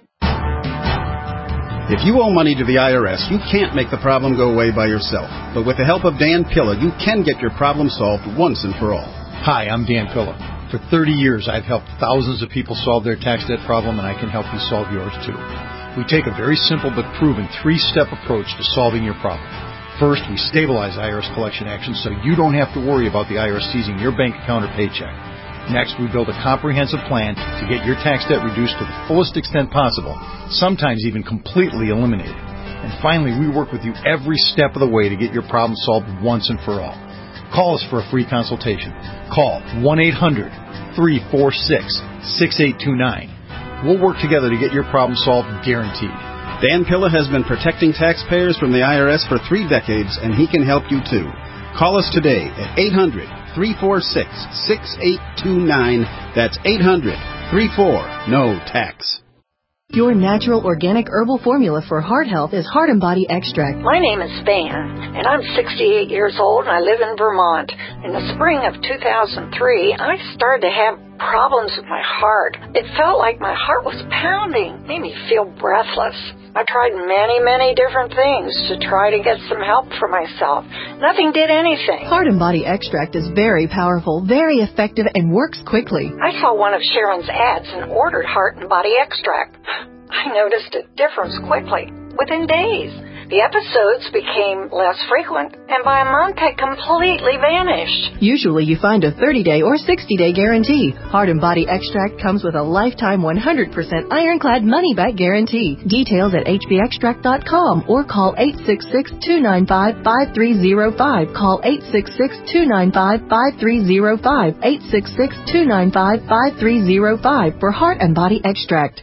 If you owe money to the I R S, you can't make the problem go away by yourself. But with the help of Dan Pilla, you can get your problem solved once and for all. Hi, I'm Dan Pilla. For thirty years, I've helped thousands of people solve their tax debt problem, and I can help you solve yours too. We take a very simple but proven three-step approach to solving your problem. First, we stabilize I R S collection actions so you don't have to worry about the I R S seizing your bank account or paycheck. Next, we build a comprehensive plan to get your tax debt reduced to the fullest extent possible, sometimes even completely eliminated. And finally, we work with you every step of the way to get your problem solved once and for all. Call us for a free consultation. Call one eight hundred, three four six, six eight two nine. We'll work together to get your problem solved, guaranteed. Dan Pilla has been protecting taxpayers from the I R S for three decades, and he can help you too. Call us today at eight hundred, three four six, six eight two nine. That's eight hundred, three four, N O tax. Your natural organic herbal formula for heart health is Heart and Body Extract. My name is Van, and I'm sixty-eight years old, and I live in Vermont. In the spring of two thousand three, I started to have problems with my heart. It felt like my heart was pounding, made me feel breathless. I tried many, many different things to try to get some help for myself. Nothing did anything. Heart and Body Extract is very powerful, very effective, and works quickly. I saw one of Sharon's ads and ordered Heart and Body Extract. I noticed a difference quickly, within days. The episodes became less frequent, and by a month had completely vanished. Usually you find a thirty-day or sixty-day guarantee. Heart and Body Extract comes with a lifetime one hundred percent ironclad money-back guarantee. Details at H B extract dot com or call eight six six, two nine five, five three zero five. Call eight six six, two nine five, five three zero five. eight six six, two nine five, five three zero five for Heart and Body Extract.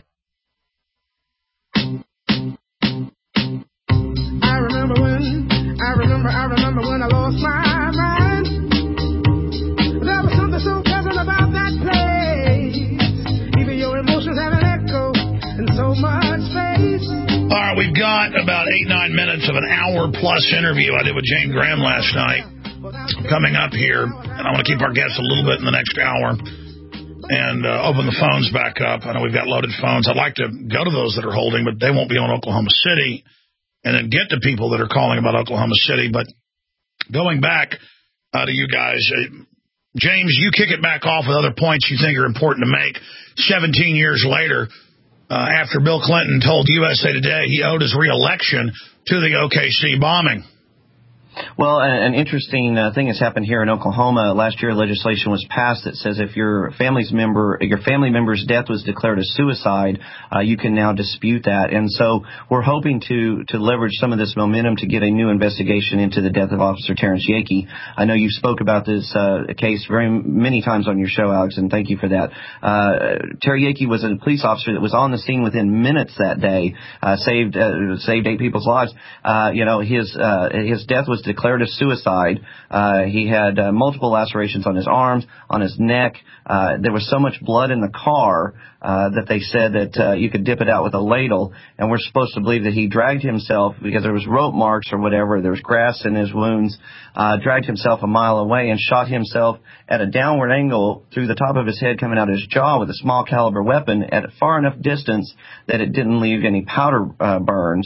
I remember when, I remember, I remember when I lost my mind. There was something so pleasant about that place. Even your emotions have an echo in so much space. All right, we've got about eight, nine minutes of an hour-plus interview I did with Jane Graham last night coming up here, and I want to keep our guests a little bit in the next hour and uh, open the phones back up. I know we've got loaded phones. I'd like to go to those that are holding, but they won't be on Oklahoma City, and then get to people that are calling about Oklahoma City. But going back uh, to you guys, uh, James, you kick it back off with other points you think are important to make. seventeen years later, uh, after Bill Clinton told U S A Today he owed his re-election to the O K C bombing. Well, an interesting uh, thing has happened here in Oklahoma. Last year, legislation was passed that says if your family's member, your family member's death was declared a suicide, uh, you can now dispute that. And so we're hoping to to leverage some of this momentum to get a new investigation into the death of Officer Terrence Yakey. I know you spoke about this uh, case very many times on your show, Alex, and thank you for that. Uh, Terry Yakey was a police officer that was on the scene within minutes that day, uh, saved uh, saved eight people's lives. Uh, you know, his uh, his death was declared a suicide. Uh, he had uh, multiple lacerations on his arms, on his neck. Uh, there was so much blood in the car uh, that they said that uh, you could dip it out with a ladle, and we're supposed to believe that he dragged himself because there was rope marks or whatever. There was grass in his wounds, uh, dragged himself a mile away and shot himself at a downward angle through the top of his head coming out of his jaw with a small caliber weapon at a far enough distance that it didn't leave any powder uh, burns.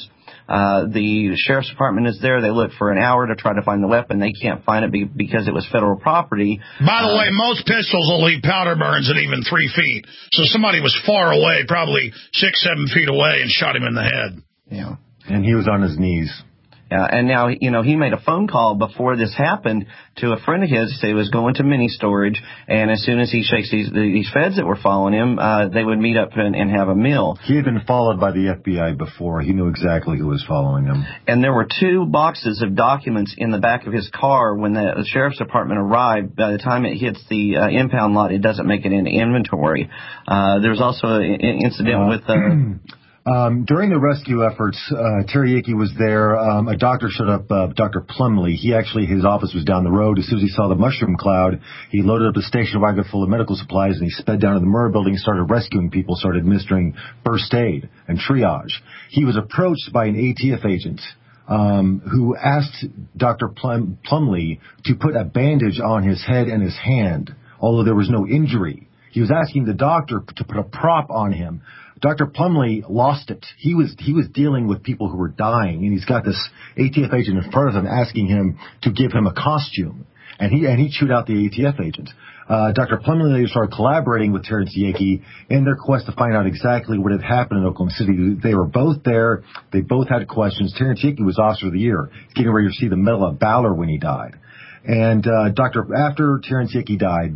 Uh, the sheriff's department is there. They look for an hour to try to find the weapon. They can't find it be- because it was federal property. By the uh, way, most pistols will leave powder burns at even three feet. So somebody was far away, probably six, seven feet away, and shot him in the head. Yeah. And he was on his knees. Uh, and now, you know, he made a phone call before this happened to a friend of his. He was going to mini storage, and as soon as he shakes these these feds that were following him, uh, they would meet up and, and have a meal. He had been followed by the F B I before. He knew exactly who was following him. And there were two boxes of documents in the back of his car when the, the sheriff's department arrived. By the time it hits the uh, impound lot, it doesn't make it into inventory. Uh, there was also an incident uh, with... Uh, Um, during the rescue efforts, uh, Terry Hickey was there. Um, a doctor showed up, uh, Doctor Plumley. He actually, his office was down the road. As soon as he saw the mushroom cloud, he loaded up the station wagon full of medical supplies, and he sped down to the Murrah building and started rescuing people, started administering first aid and triage. He was approached by an A T F agent um, who asked Doctor Plum- Plumley to put a bandage on his head and his hand, although there was no injury. He was asking the doctor to put a prop on him. Doctor Plumley lost it. He was he was dealing with people who were dying, and he's got this A T F agent in front of him asking him to give him a costume, and he and he chewed out the A T F agent. Uh, Doctor Plumley later started collaborating with Terrence Hickey in their quest to find out exactly what had happened in Oklahoma City. They were both there. They both had questions. Terrence Hickey was Officer of the Year, getting ready to receive the Medal of Valor when he died. And uh, Doctor after Terrence Hickey died,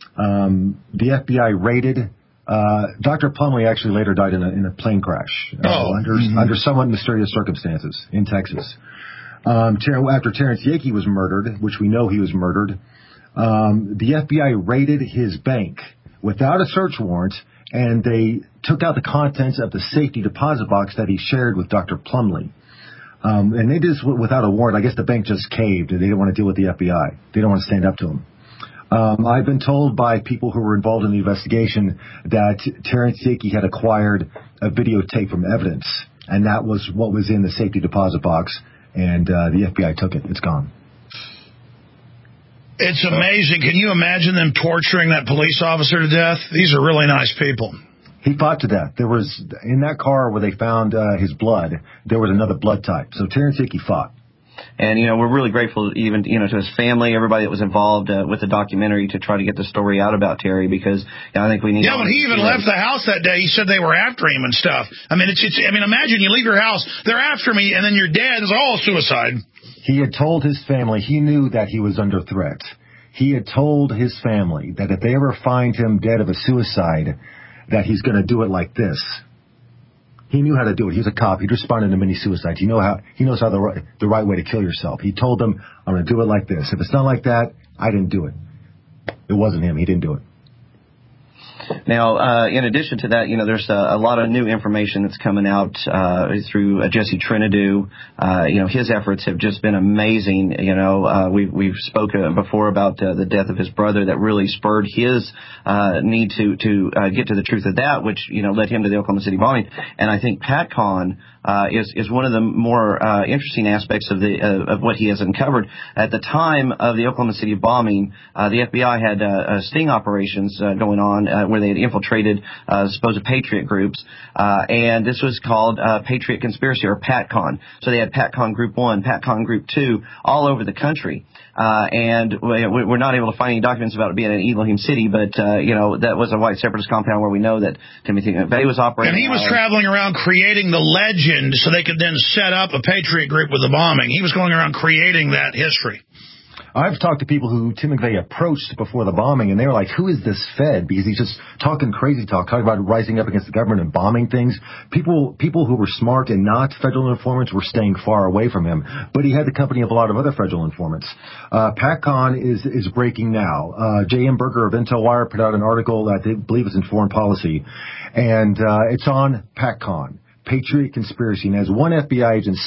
um, the F B I raided. Uh, Doctor Plumley actually later died in a, in a plane crash uh, oh. under, mm-hmm. under somewhat mysterious circumstances in Texas. Um, ter- after Terrence Hickey was murdered, which we know he was murdered, um, the F B I raided his bank without a search warrant, and they took out the contents of the safety deposit box that he shared with Doctor Plumley. Um, and they did this without a warrant. I guess the bank just caved, and they didn't want to deal with the F B I. They didn't want to stand up to him. Um, I've been told by people who were involved in the investigation that Terrence Hickey had acquired a videotape from evidence, and that was what was in the safety deposit box, and uh, the F B I took it. It's gone. It's amazing. Can you imagine them torturing that police officer to death? These are really nice people. He fought to death. There was, in that car where they found uh, his blood, there was another blood type. So Terrence Hickey fought. And, you know, we're really grateful even, you know, to his family, everybody that was involved uh, with the documentary to try to get the story out about Terry, because you know, I think we need... Yeah, when he even left the house that day, he said they were after him and stuff. I mean, it's, it's I mean, imagine you leave your house, they're after me, and then you're dead. It's all suicide. He had told his family, he knew that he was under threat. He had told his family that if they ever find him dead of a suicide, that he's going to do it like this. He knew how to do it. He was a cop. He'd responded to many suicides. He know how. He knows how the right, the right way to kill yourself. He told them, "I'm going to do it like this. If it's not like that, I didn't do it." It wasn't him. He didn't do it. Now, uh, in addition to that, you know, there's a, a lot of new information that's coming out uh, through uh, Jesse Trinidou. Uh, you know, his efforts have just been amazing. You know, uh, we've, we've spoken before about uh, the death of his brother that really spurred his uh, need to, to uh, get to the truth of that, which, you know, led him to the Oklahoma City bombing. And I think PatCon uh, is, is one of the more uh, interesting aspects of the uh, of what he has uncovered. At the time of the Oklahoma City bombing, uh, the F B I had uh, uh, sting operations uh, going on uh, where they had infiltrated uh, supposed Patriot groups, uh, and this was called uh, Patriot Conspiracy, or PatCon. So they had PatCon Group one, PatCon Group two, all over the country. Uh, and we're not able to find any documents about it being in Elohim City, but, uh, you know, that was a white separatist compound where we know that Timothy McVeigh was operating. And he was out. traveling around creating the legend so they could then set up a Patriot group with the bombing. He was going around creating that history. I've talked to people who Tim McVeigh approached before the bombing, and they were like, who is this Fed? Because he's just talking crazy talk, talking about rising up against the government and bombing things. People people who were smart and not federal informants were staying far away from him. But he had the company of a lot of other federal informants. Uh, PatCon is, is breaking now. Uh, J M Berger of IntelWire put out an article that they believe is in Foreign Policy, and uh, it's on PatCon. Patriot Conspiracy. And as one F B I agent said,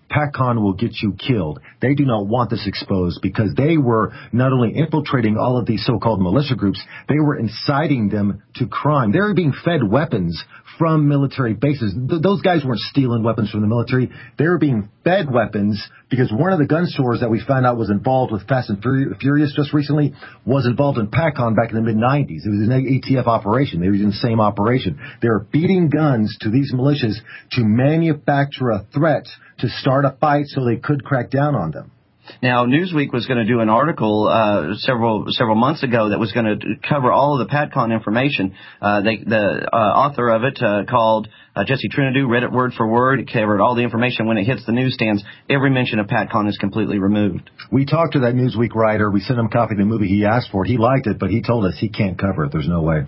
PACCON will get you killed. They do not want this exposed because they were not only infiltrating all of these so-called militia groups, they were inciting them to crime. They were being fed weapons from military bases. Th- those guys weren't stealing weapons from the military. They were being fed weapons because one of the gun stores that we found out was involved with Fast and Furious just recently was involved in PACCON back in the mid nineties. It was an A T F operation. They were using the same operation. They were feeding guns to these militias to manufacture a threat to start a fight so they could crack down on them. Now, Newsweek was going to do an article uh, several several months ago that was going to cover all of the PACCON information. Uh, they, the uh, author of it uh, called uh, Jesse Trinidou read it word for word. It covered all the information. When it hits the newsstands, every mention of PACCON is completely removed. We talked to that Newsweek writer. We sent him a copy of the movie he asked for. He liked it, but he told us he can't cover it. There's no way.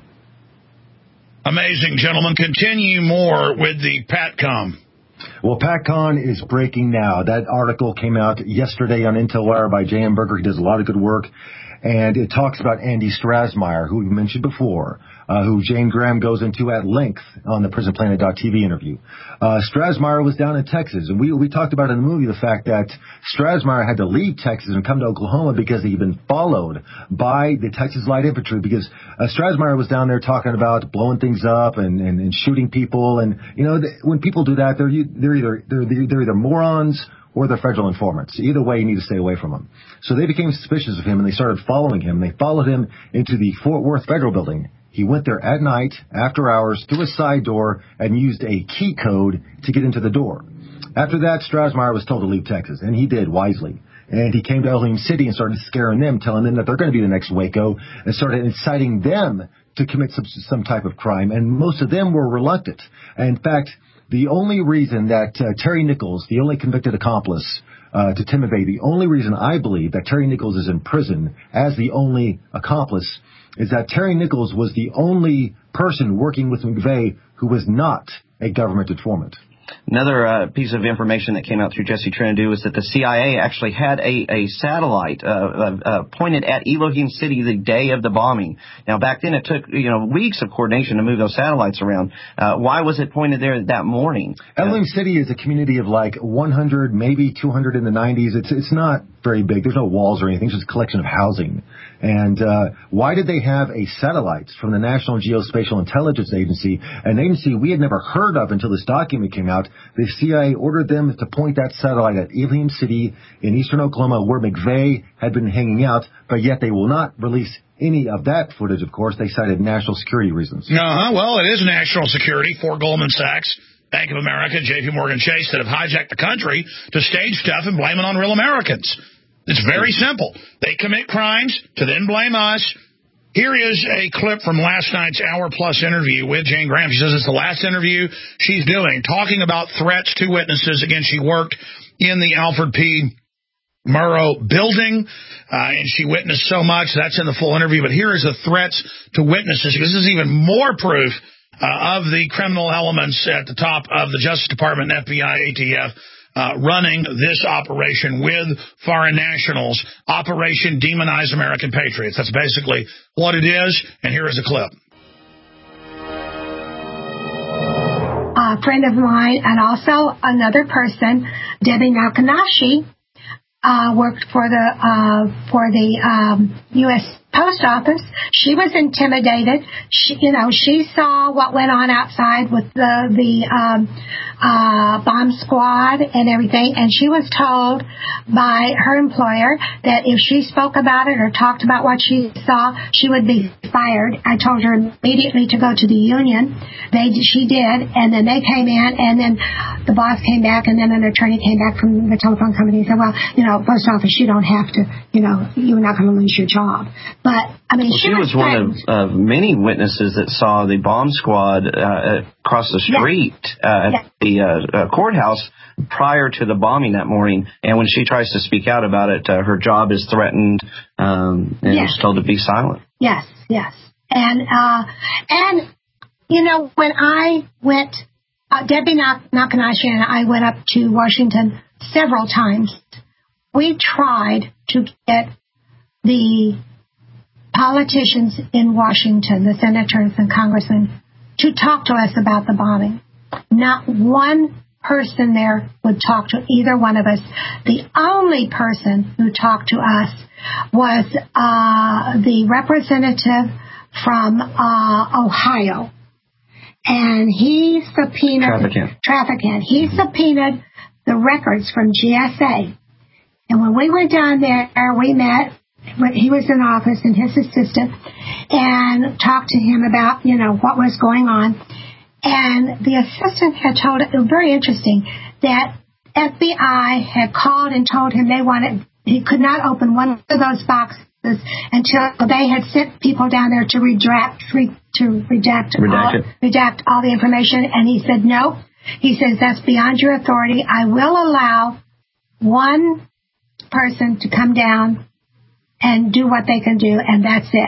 Amazing, gentlemen. Continue more with the PACCON. Well, PACCON is breaking now. That article came out yesterday on IntelWire by J M Berger. He does a lot of good work. And it talks about Andy Strasmeyer, who we mentioned before, uh, who Jane Graham goes into at length on the Prison Planet dot T V interview. Uh, Strasmeyer was down in Texas, and we we talked about in the movie the fact that Strasmeyer had to leave Texas and come to Oklahoma because he'd been followed by the Texas Light Infantry, because uh, Strasmeyer was down there talking about blowing things up and, and, and shooting people. And, you know, th- when people do that, they're, they're, either, they're, they're either morons or they're federal informants. Either way, you need to stay away from them. So they became suspicious of him, and they started following him. They followed him into the Fort Worth Federal Building. He went there at night, after hours, through a side door, and used a key code to get into the door. After that, Strasmeyer was told to leave Texas, and he did, wisely. And he came to Elgin City and started scaring them, telling them that they're going to be the next Waco, and started inciting them to commit some, some type of crime. And most of them were reluctant. In fact, the only reason that uh, Terry Nichols, the only convicted accomplice uh, to Tim McVeigh, the only reason I believe that Terry Nichols is in prison as the only accomplice is that Terry Nichols was the only person working with McVeigh who was not a government informant. Another uh, piece of information that came out through Jesse Trinidou is that the C I A actually had a, a satellite uh, uh, pointed at Elohim City the day of the bombing. Now, back then it took, you know, weeks of coordination to move those satellites around. Uh, why was it pointed there that morning? Elohim uh, City is a community of like one hundred, maybe two hundred in the nineties. It's it's not very big. There's no walls or anything. It's just a collection of housing. And uh, why did they have a satellite from the National Geospatial Intelligence Agency, an agency we had never heard of until this document came out? The C I A ordered them to point that satellite at Elohim City in eastern Oklahoma, where McVeigh had been hanging out, but yet they will not release any of that footage, of course. They cited national security reasons. Uh-huh. Well, it is national security for Goldman Sachs, Bank of America, J P Morgan Chase that have hijacked the country to stage stuff and blame it on real Americans. It's very simple. They commit crimes to then blame us. Here is a clip from last night's hour-plus interview with Jane Graham. She says it's the last interview she's doing, talking about threats to witnesses. Again, she worked in the Alfred P. Murrow building, uh, and she witnessed so much. That's in the full interview. But here is the threats to witnesses, because this is even more proof uh, of the criminal elements at the top of the Justice Department, F B I, A T F, Uh, running this operation with foreign nationals, Operation Demonize American Patriots. That's basically what it is, and here is a clip. A friend of mine and also another person, Debbie Nakanashi, uh, worked for the uh, for the um, U S Post Office. She was intimidated. She, you know, she saw what went on outside with the the um, uh, bomb squad and everything, and she was told by her employer that if she spoke about it or talked about what she saw, she would be fired. I told her immediately to go to the union. They she did, and then they came in, and then the boss came back, and then an attorney came back from the telephone company and said, "Well, you know, Post Office, you don't have to. You know, you're not going to lose your job." But I mean, well, she, she was, was one of uh, many witnesses that saw the bomb squad uh, across the street yeah. uh, at yeah. the uh, uh, courthouse prior to the bombing that morning. And when she tries to speak out about it, uh, her job is threatened um, and yes. was told to be silent. Yes, yes, and uh, and you know, when I went, uh, Debbie Nakanashi and I went up to Washington several times. We tried to get the politicians in Washington, the senators and congressmen, to talk to us about the bombing. Not one person there would talk to either one of us. The only person who talked to us was uh, the representative from uh, Ohio. And he subpoenaed... Trafficant. Trafficant. He subpoenaed the records from G S A. And when we went down there, we met... He was in office and his assistant, and talked to him about, you know, what was going on. And the assistant had told, it was very interesting, that F B I had called and told him they wanted, he could not open one of those boxes until they had sent people down there to redact, to redact, redact, all, redact all the information. And he said, no. He says, that's beyond your authority. I will allow one person to come down and do what they can do, and that's it.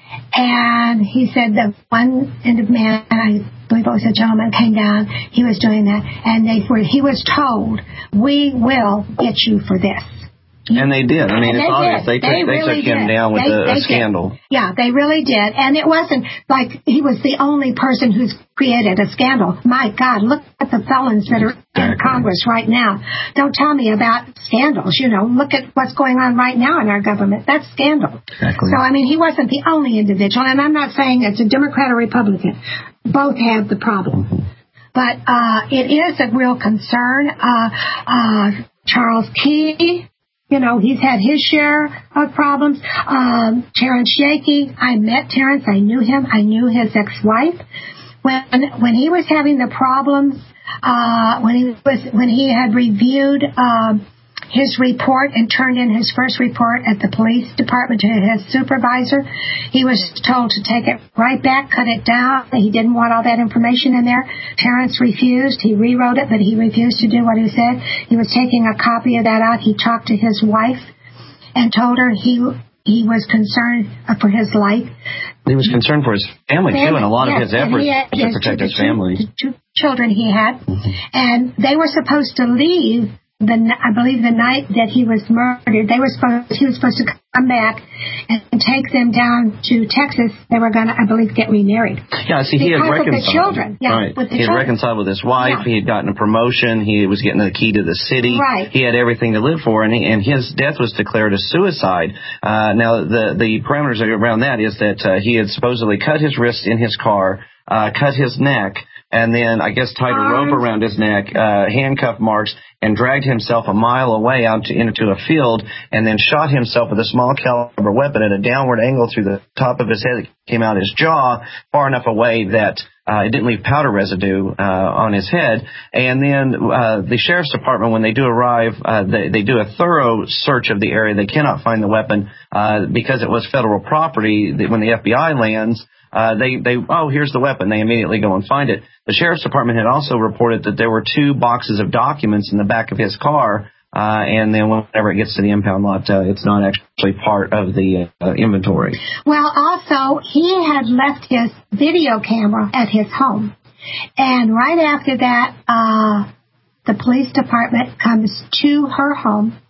And he said that one man, I believe it was a gentleman, came down, he was doing that, and they were, he was told, we will get you for this. And they did. I mean, and it's they obvious. Did. They took, they, they really took him did. down with they, a, they a scandal. Did. Yeah, they really did. And it wasn't like he was the only person who's created a scandal. My God, look at the felons that are in Congress right now. Don't tell me about scandals. You know, look at what's going on right now in our government. That's scandal. Exactly. So, I mean, he wasn't the only individual. And I'm not saying it's a Democrat or Republican. Both have the problem. Mm-hmm. But uh, it is a real concern. Uh, uh, Charles Key... You know, he's had his share of problems. Um, Terrence Shakey, I met Terrence. I knew him. I knew his ex-wife. When when he was having the problems, uh, when he was when he had reviewed um, his report and turned in his first report at the police department to his supervisor, he was told to take it right back, cut it down. He didn't want all that information in there. Terrence refused. He rewrote it, but he refused to do what he said. He was taking a copy of that out. He talked to his wife and told her he he was concerned for his life. He was concerned for his family, family too, and a lot yes, of his efforts to protect his family. The two children he had, mm-hmm. and they were supposed to leave. The, I believe the night that he was murdered, they were supposed, he was supposed to come back and take them down to Texas. They were going to, I believe, get remarried. Yeah, see, he had reconciled. With the children. Yeah, right. with the he had children. reconciled with his wife. Yeah. He had gotten a promotion. He was getting the key to the city. Right. He had everything to live for, and, he, and his death was declared a suicide. Uh, now, the, the parameters around that is that uh, he had supposedly cut his wrist in his car, uh, cut his neck, and then I guess tied a rope around his neck, uh, handcuff marks, and dragged himself a mile away out to, into a field, and then shot himself with a small caliber weapon at a downward angle through the top of his head that came out his jaw, far enough away that uh, it didn't leave powder residue uh, on his head. And then uh, the sheriff's department, when they do arrive, uh, they, they do a thorough search of the area. They cannot find the weapon uh, because it was federal property. When the F B I lands, Uh, they, they, oh, here's the weapon. They immediately go and find it. The sheriff's department had also reported that there were two boxes of documents in the back of his car, uh, and then whenever it gets to the impound lot, uh, it's not actually part of the uh, inventory. Well, also, he had left his video camera at his home. And right after that, uh, the police department comes to her home,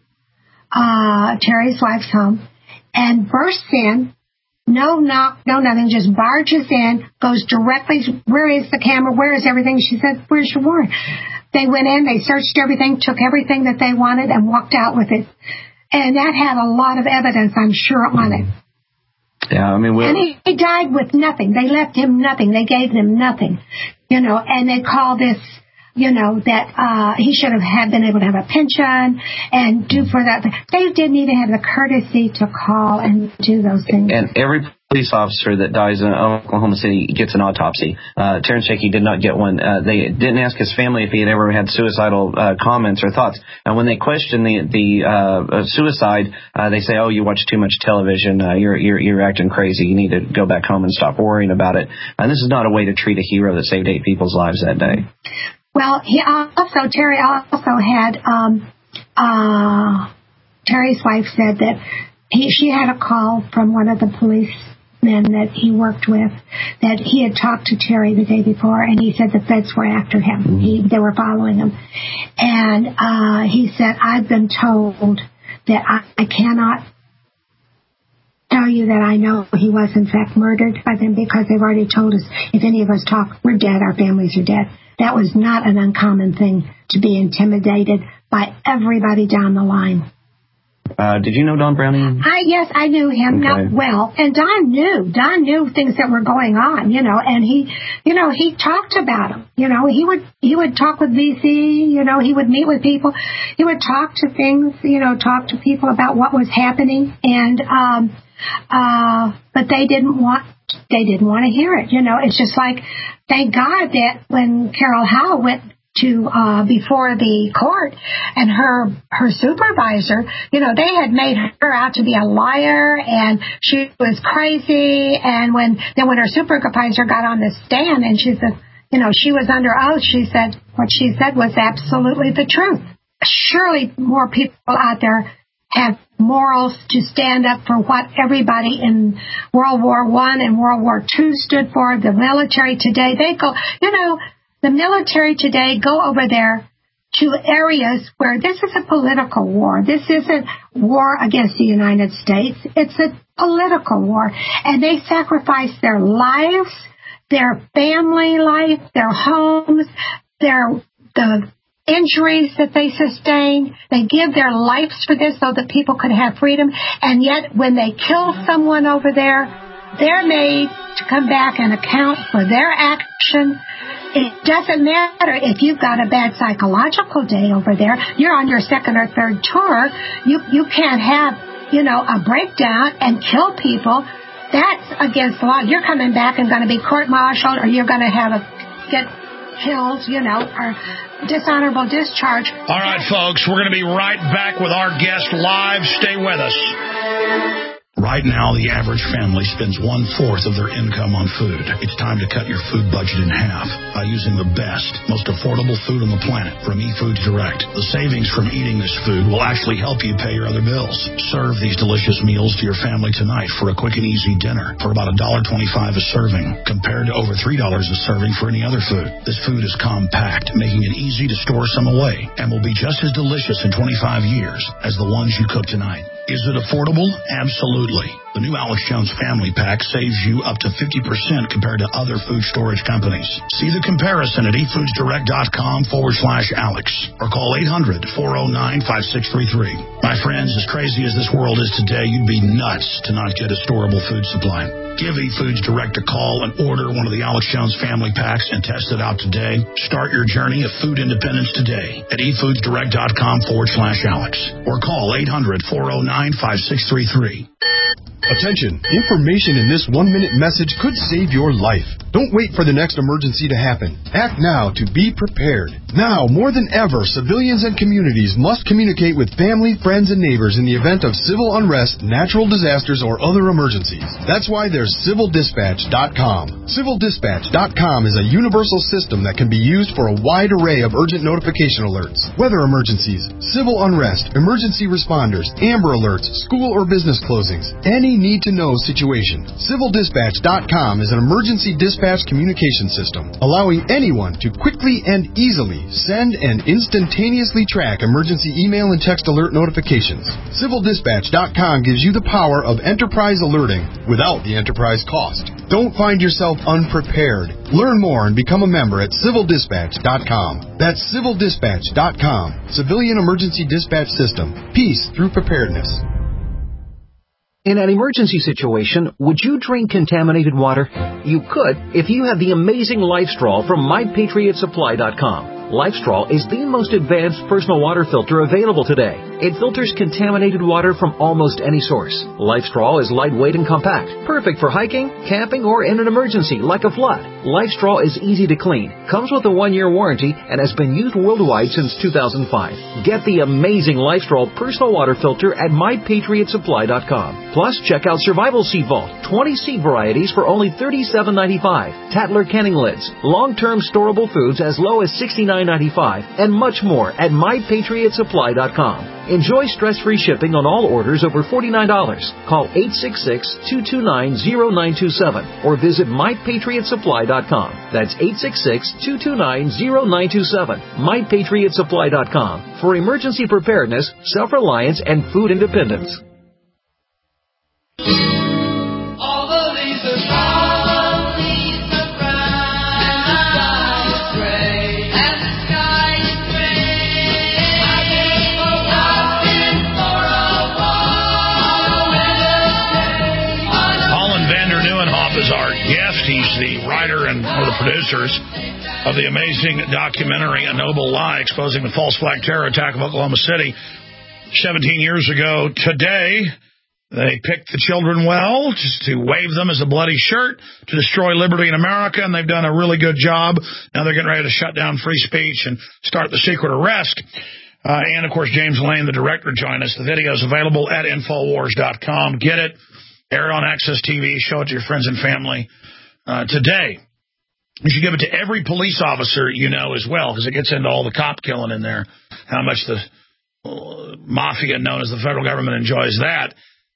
uh, Terry's wife's home, and bursts in. No knock, no nothing, just barges in, goes directly, where is the camera, where is everything? She said, where's your warrant? They went in, they searched everything, took everything that they wanted, and walked out with it. And that had a lot of evidence, I'm sure, on it. Yeah, I mean, we'll... And he, he died with nothing. They left him nothing. They gave him nothing. You know, and they call this, you know, that uh he should have had been able to have a pension and do for that. They didn't even have the courtesy to call and do those things. And every police officer that dies in Oklahoma City gets an autopsy. Uh, Terrence Shakey did not get one. Uh, they didn't ask his family if he had ever had suicidal uh, comments or thoughts. And when they question the the uh, suicide, uh, they say, "Oh, you watch too much television. Uh, you're you're you're acting crazy. You need to go back home and stop worrying about it." And this is not a way to treat a hero that saved eight people's lives that day. Well, he also, Terry also had, um, uh, Terry's wife said that he, she had a call from one of the policemen that he worked with, that he had talked to Terry the day before, and he said the feds were after him. Mm-hmm. He, they were following him. And, uh, he said, I've been told that I, I cannot tell tell you that I know he was, in fact, murdered by them because they've already told us if any of us talk, we're dead, our families are dead. That was not an uncommon thing to be intimidated by everybody down the line. Uh, did you know Don Browning? I, yes, I knew him, Okay. not well. And Don knew. Don knew things that were going on, you know, and he, you know, he talked about them. You know, he would, he would talk with V C, you know, he would meet with people. He would talk to things, you know, talk to people about what was happening. And, um, uh, but they didn't want, they didn't want to hear it. You know, it's just like, thank God that when Carol Howe went to uh before the court and her her supervisor, you know, they had made her out to be a liar and she was crazy. And when then when her supervisor got on the stand and she said, you know, she was under oath, she said what she said was absolutely the truth. Surely more people out there have morals to stand up for what everybody in World War One and World War Two stood for. The military today, they go, you know, the military today go over there to areas where this is a political war. This isn't war against the United States. It's a political war. And they sacrifice their lives, their family life, their homes, their the injuries that they sustain. They give their lives for this so that people could have freedom. And yet when they kill someone over there, they're made to come back and account for their action. It doesn't matter if you've got a bad psychological day over there. You're on your second or third tour. You you can't have, you know, a breakdown and kill people. That's against the law. You're coming back and going to be court-martialed, or you're going to have a get killed, you know, or dishonorable discharge. All right, folks, we're going to be right back with our guest live. Stay with us. Right now, the average family spends one-fourth of their income on food. It's time to cut your food budget in half by using the best, most affordable food on the planet from eFoods Direct. The savings from eating this food will actually help you pay your other bills. Serve these delicious meals to your family tonight for a quick and easy dinner for about one dollar and twenty-five cents a serving, compared to over three dollars a serving for any other food. This food is compact, making it easy to store some away, and will be just as delicious in twenty-five years as the ones you cook tonight. Is it affordable? Absolutely. The new Alex Jones Family Pack saves you up to fifty percent compared to other food storage companies. See the comparison at eFoodsDirect.com forward slash Alex or call eight hundred, four oh nine, five six three three. My friends, as crazy as this world is today, you'd be nuts to not get a storable food supply. Give eFoods Direct a call and order one of the Alex Jones Family Packs and test it out today. Start your journey of food independence today at eFoodsDirect.com forward slash Alex or call eight hundred, four oh nine, five six three three. Attention! Information in this one-minute message could save your life. Don't wait for the next emergency to happen. Act now to be prepared. Now, more than ever, civilians and communities must communicate with family, friends, and neighbors in the event of civil unrest, natural disasters, or other emergencies. That's why there's Civil Dispatch dot com. Civil Dispatch dot com is a universal system that can be used for a wide array of urgent notification alerts, weather emergencies, civil unrest, emergency responders, Amber Alerts, school or business closings, any need-to-know situation. Civil Dispatch dot com is an emergency dispatch communication system, allowing anyone to quickly and easily send and instantaneously track emergency email and text alert notifications. Civil Dispatch dot com gives you the power of enterprise alerting without the enterprise cost. Don't find yourself unprepared. Learn more and become a member at Civil Dispatch dot com. That's Civil Dispatch dot com. Civilian Emergency Dispatch System. Peace through preparedness. In an emergency situation, would you drink contaminated water? You could if you have the amazing LifeStraw from My Patriot Supply dot com. LifeStraw is the most advanced personal water filter available today. It filters contaminated water from almost any source. LifeStraw is lightweight and compact, perfect for hiking, camping, or in an emergency like a flood. LifeStraw is easy to clean, comes with a one-year warranty, and has been used worldwide since two thousand five. Get the amazing LifeStraw personal water filter at My Patriot Supply dot com. Plus, check out Survival Seed Vault, twenty seed varieties for only thirty-seven ninety-five. Tattler Canning Lids, long-term storable foods as low as sixty-nine ninety-five, and much more at My Patriot Supply dot com. Enjoy stress-free shipping on all orders over forty-nine dollars. Call eight six six, two two nine, zero nine two seven or visit My Patriot Supply dot com. That's eight six six, two two nine, zero nine two seven. My Patriot Supply dot com for emergency preparedness, self-reliance, and food independence. and one of the producers of the amazing documentary A Noble Lie, exposing the false flag terror attack of Oklahoma City seventeen years ago today. They picked the children well, just to wave them as a bloody shirt, to destroy liberty in America, and they've done a really good job. Now they're getting ready to shut down free speech and start the secret arrest. Uh, and, of course, James Lane, the director, joined us. The video is available at Infowars dot com. Get it, air it on Access T V, show it to your friends and family uh, today. You should give it to every police officer you know as well, because it gets into all the cop killing in there, how much the uh, mafia known as the federal government enjoys that.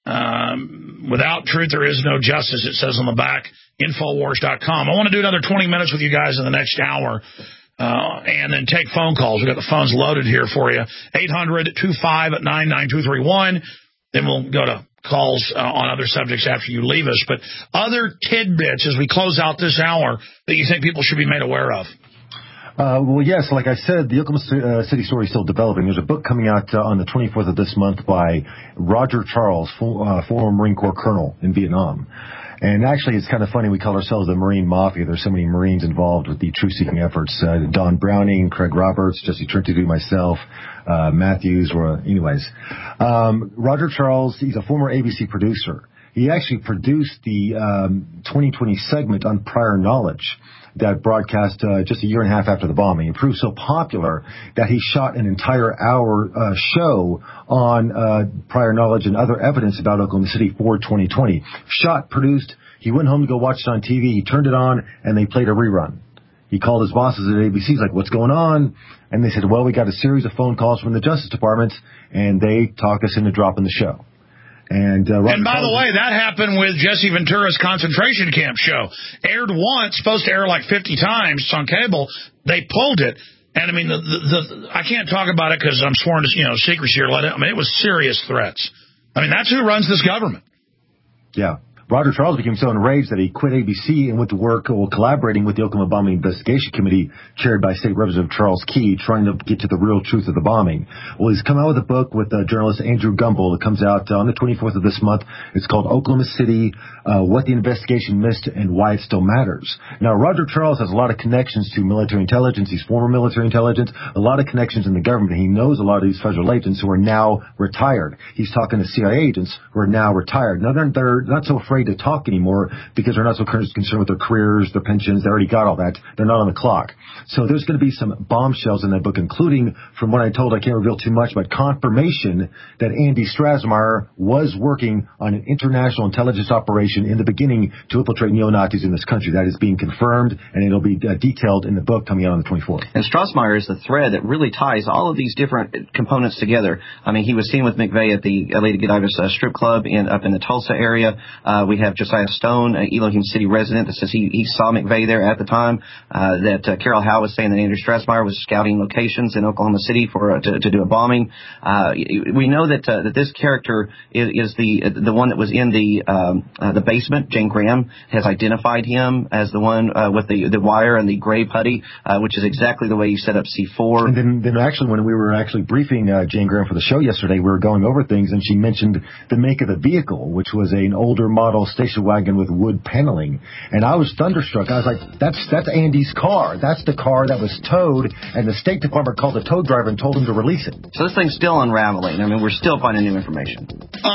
Um, without truth, there is no justice, it says on the back, Infowars dot com. I want to do another twenty minutes with you guys in the next hour. Uh, and then take phone calls. We've got the phones loaded here for you. eight hundred, two five, nine nine two three one. Then we'll go to calls uh, on other subjects after you leave us. But other tidbits as we close out this hour that you think people should be made aware of. Uh, well, yes, like I said, the Oklahoma City story is still developing. There's a book coming out uh, on the twenty-fourth of this month by Roger Charles, for, uh, former Marine Corps colonel in Vietnam. And actually, it's kind of funny. We call ourselves the Marine Mafia. There's so many Marines involved with the truth-seeking efforts. Uh, Don Browning, Craig Roberts, Jesse Trinity, myself, uh, Matthews. Or, anyways, um, Roger Charles, he's a former A B C producer. He actually produced the um, twenty twenty segment on prior knowledge that broadcast uh, just a year and a half after the bombing. It proved so popular that he shot an entire hour uh, show on uh, prior knowledge and other evidence about Oklahoma City for twenty twenty. Shot, produced. He went home to go watch it on T V. He turned it on, and they played a rerun. He called his bosses at A B C. He's like, what's going on? And they said, well, we got a series of phone calls from the Justice Department, and they talked us into dropping the show. And, uh, and by the way, that happened with Jesse Ventura's concentration camp show. Aired once, supposed to air like fifty times on cable. They pulled it. And, I mean, the, the, the I can't talk about it because I'm sworn to, you know, secrecy or let it. I mean, it was serious threats. I mean, that's who runs this government. Yeah. Roger Charles became so enraged that he quit A B C and went to work well, collaborating with the Oklahoma Bombing Investigation Committee, chaired by State Representative Charles Key, trying to get to the real truth of the bombing. Well, he's come out with a book with uh, journalist Andrew Gumbel. It comes out uh, on the twenty-fourth of this month. It's called Oklahoma City, uh, What the Investigation Missed and Why It Still Matters. Now, Roger Charles has a lot of connections to military intelligence. He's former military intelligence, a lot of connections in the government. He knows a lot of these federal agents who are now retired. He's talking to C I A agents who are now retired. Now, they're, they're not so afraid to talk anymore because they're not so concerned with their careers, their pensions. They already got all that. They're not on the clock. So there's going to be some bombshells in that book, including, from what I told, I can't reveal too much, but confirmation that Andy Strasmeyer was working on an international intelligence operation in the beginning to infiltrate neo-Nazis in this country. That is being confirmed, and it'll be uh, detailed in the book coming out on the twenty-fourth. And Strasmeyer is the thread that really ties all of these different components together. I mean, he was seen with McVeigh at the Lady Godiva's uh, strip club in, up in the Tulsa area. Uh, we have Josiah Stone, an Elohim City resident, that says he, he saw McVeigh there at the time. Uh, that uh, Carol Howe was saying that Andrew Strasmeyer was scouting locations in Oklahoma City for uh, to, to do a bombing. Uh, we know that uh, that this character is, is the the one that was in the um, uh, the basement. Jane Graham has identified him as the one uh, with the the wire and the gray putty, uh, which is exactly the way you set up C four. And then, then actually, when we were actually briefing uh, Jane Graham for the show yesterday, we were going over things, and she mentioned the make of the vehicle, which was an older model station wagon with wood paneling. And I was thunderstruck. I was like, that's that's Andy's car. That's the car that was towed, and the State Department called the tow driver and told him to release it. So this thing's still unraveling. I mean, we're still finding new information.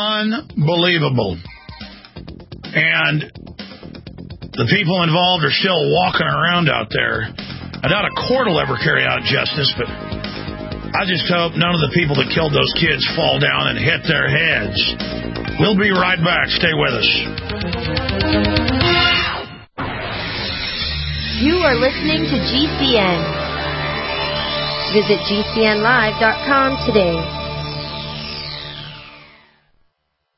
Unbelievable. And the people involved are still walking around out there. I doubt a court will ever carry out justice, but I just hope none of the people that killed those kids fall down and hit their heads. We'll be right back. Stay with us. You are listening to G C N. Visit G C N live dot com today.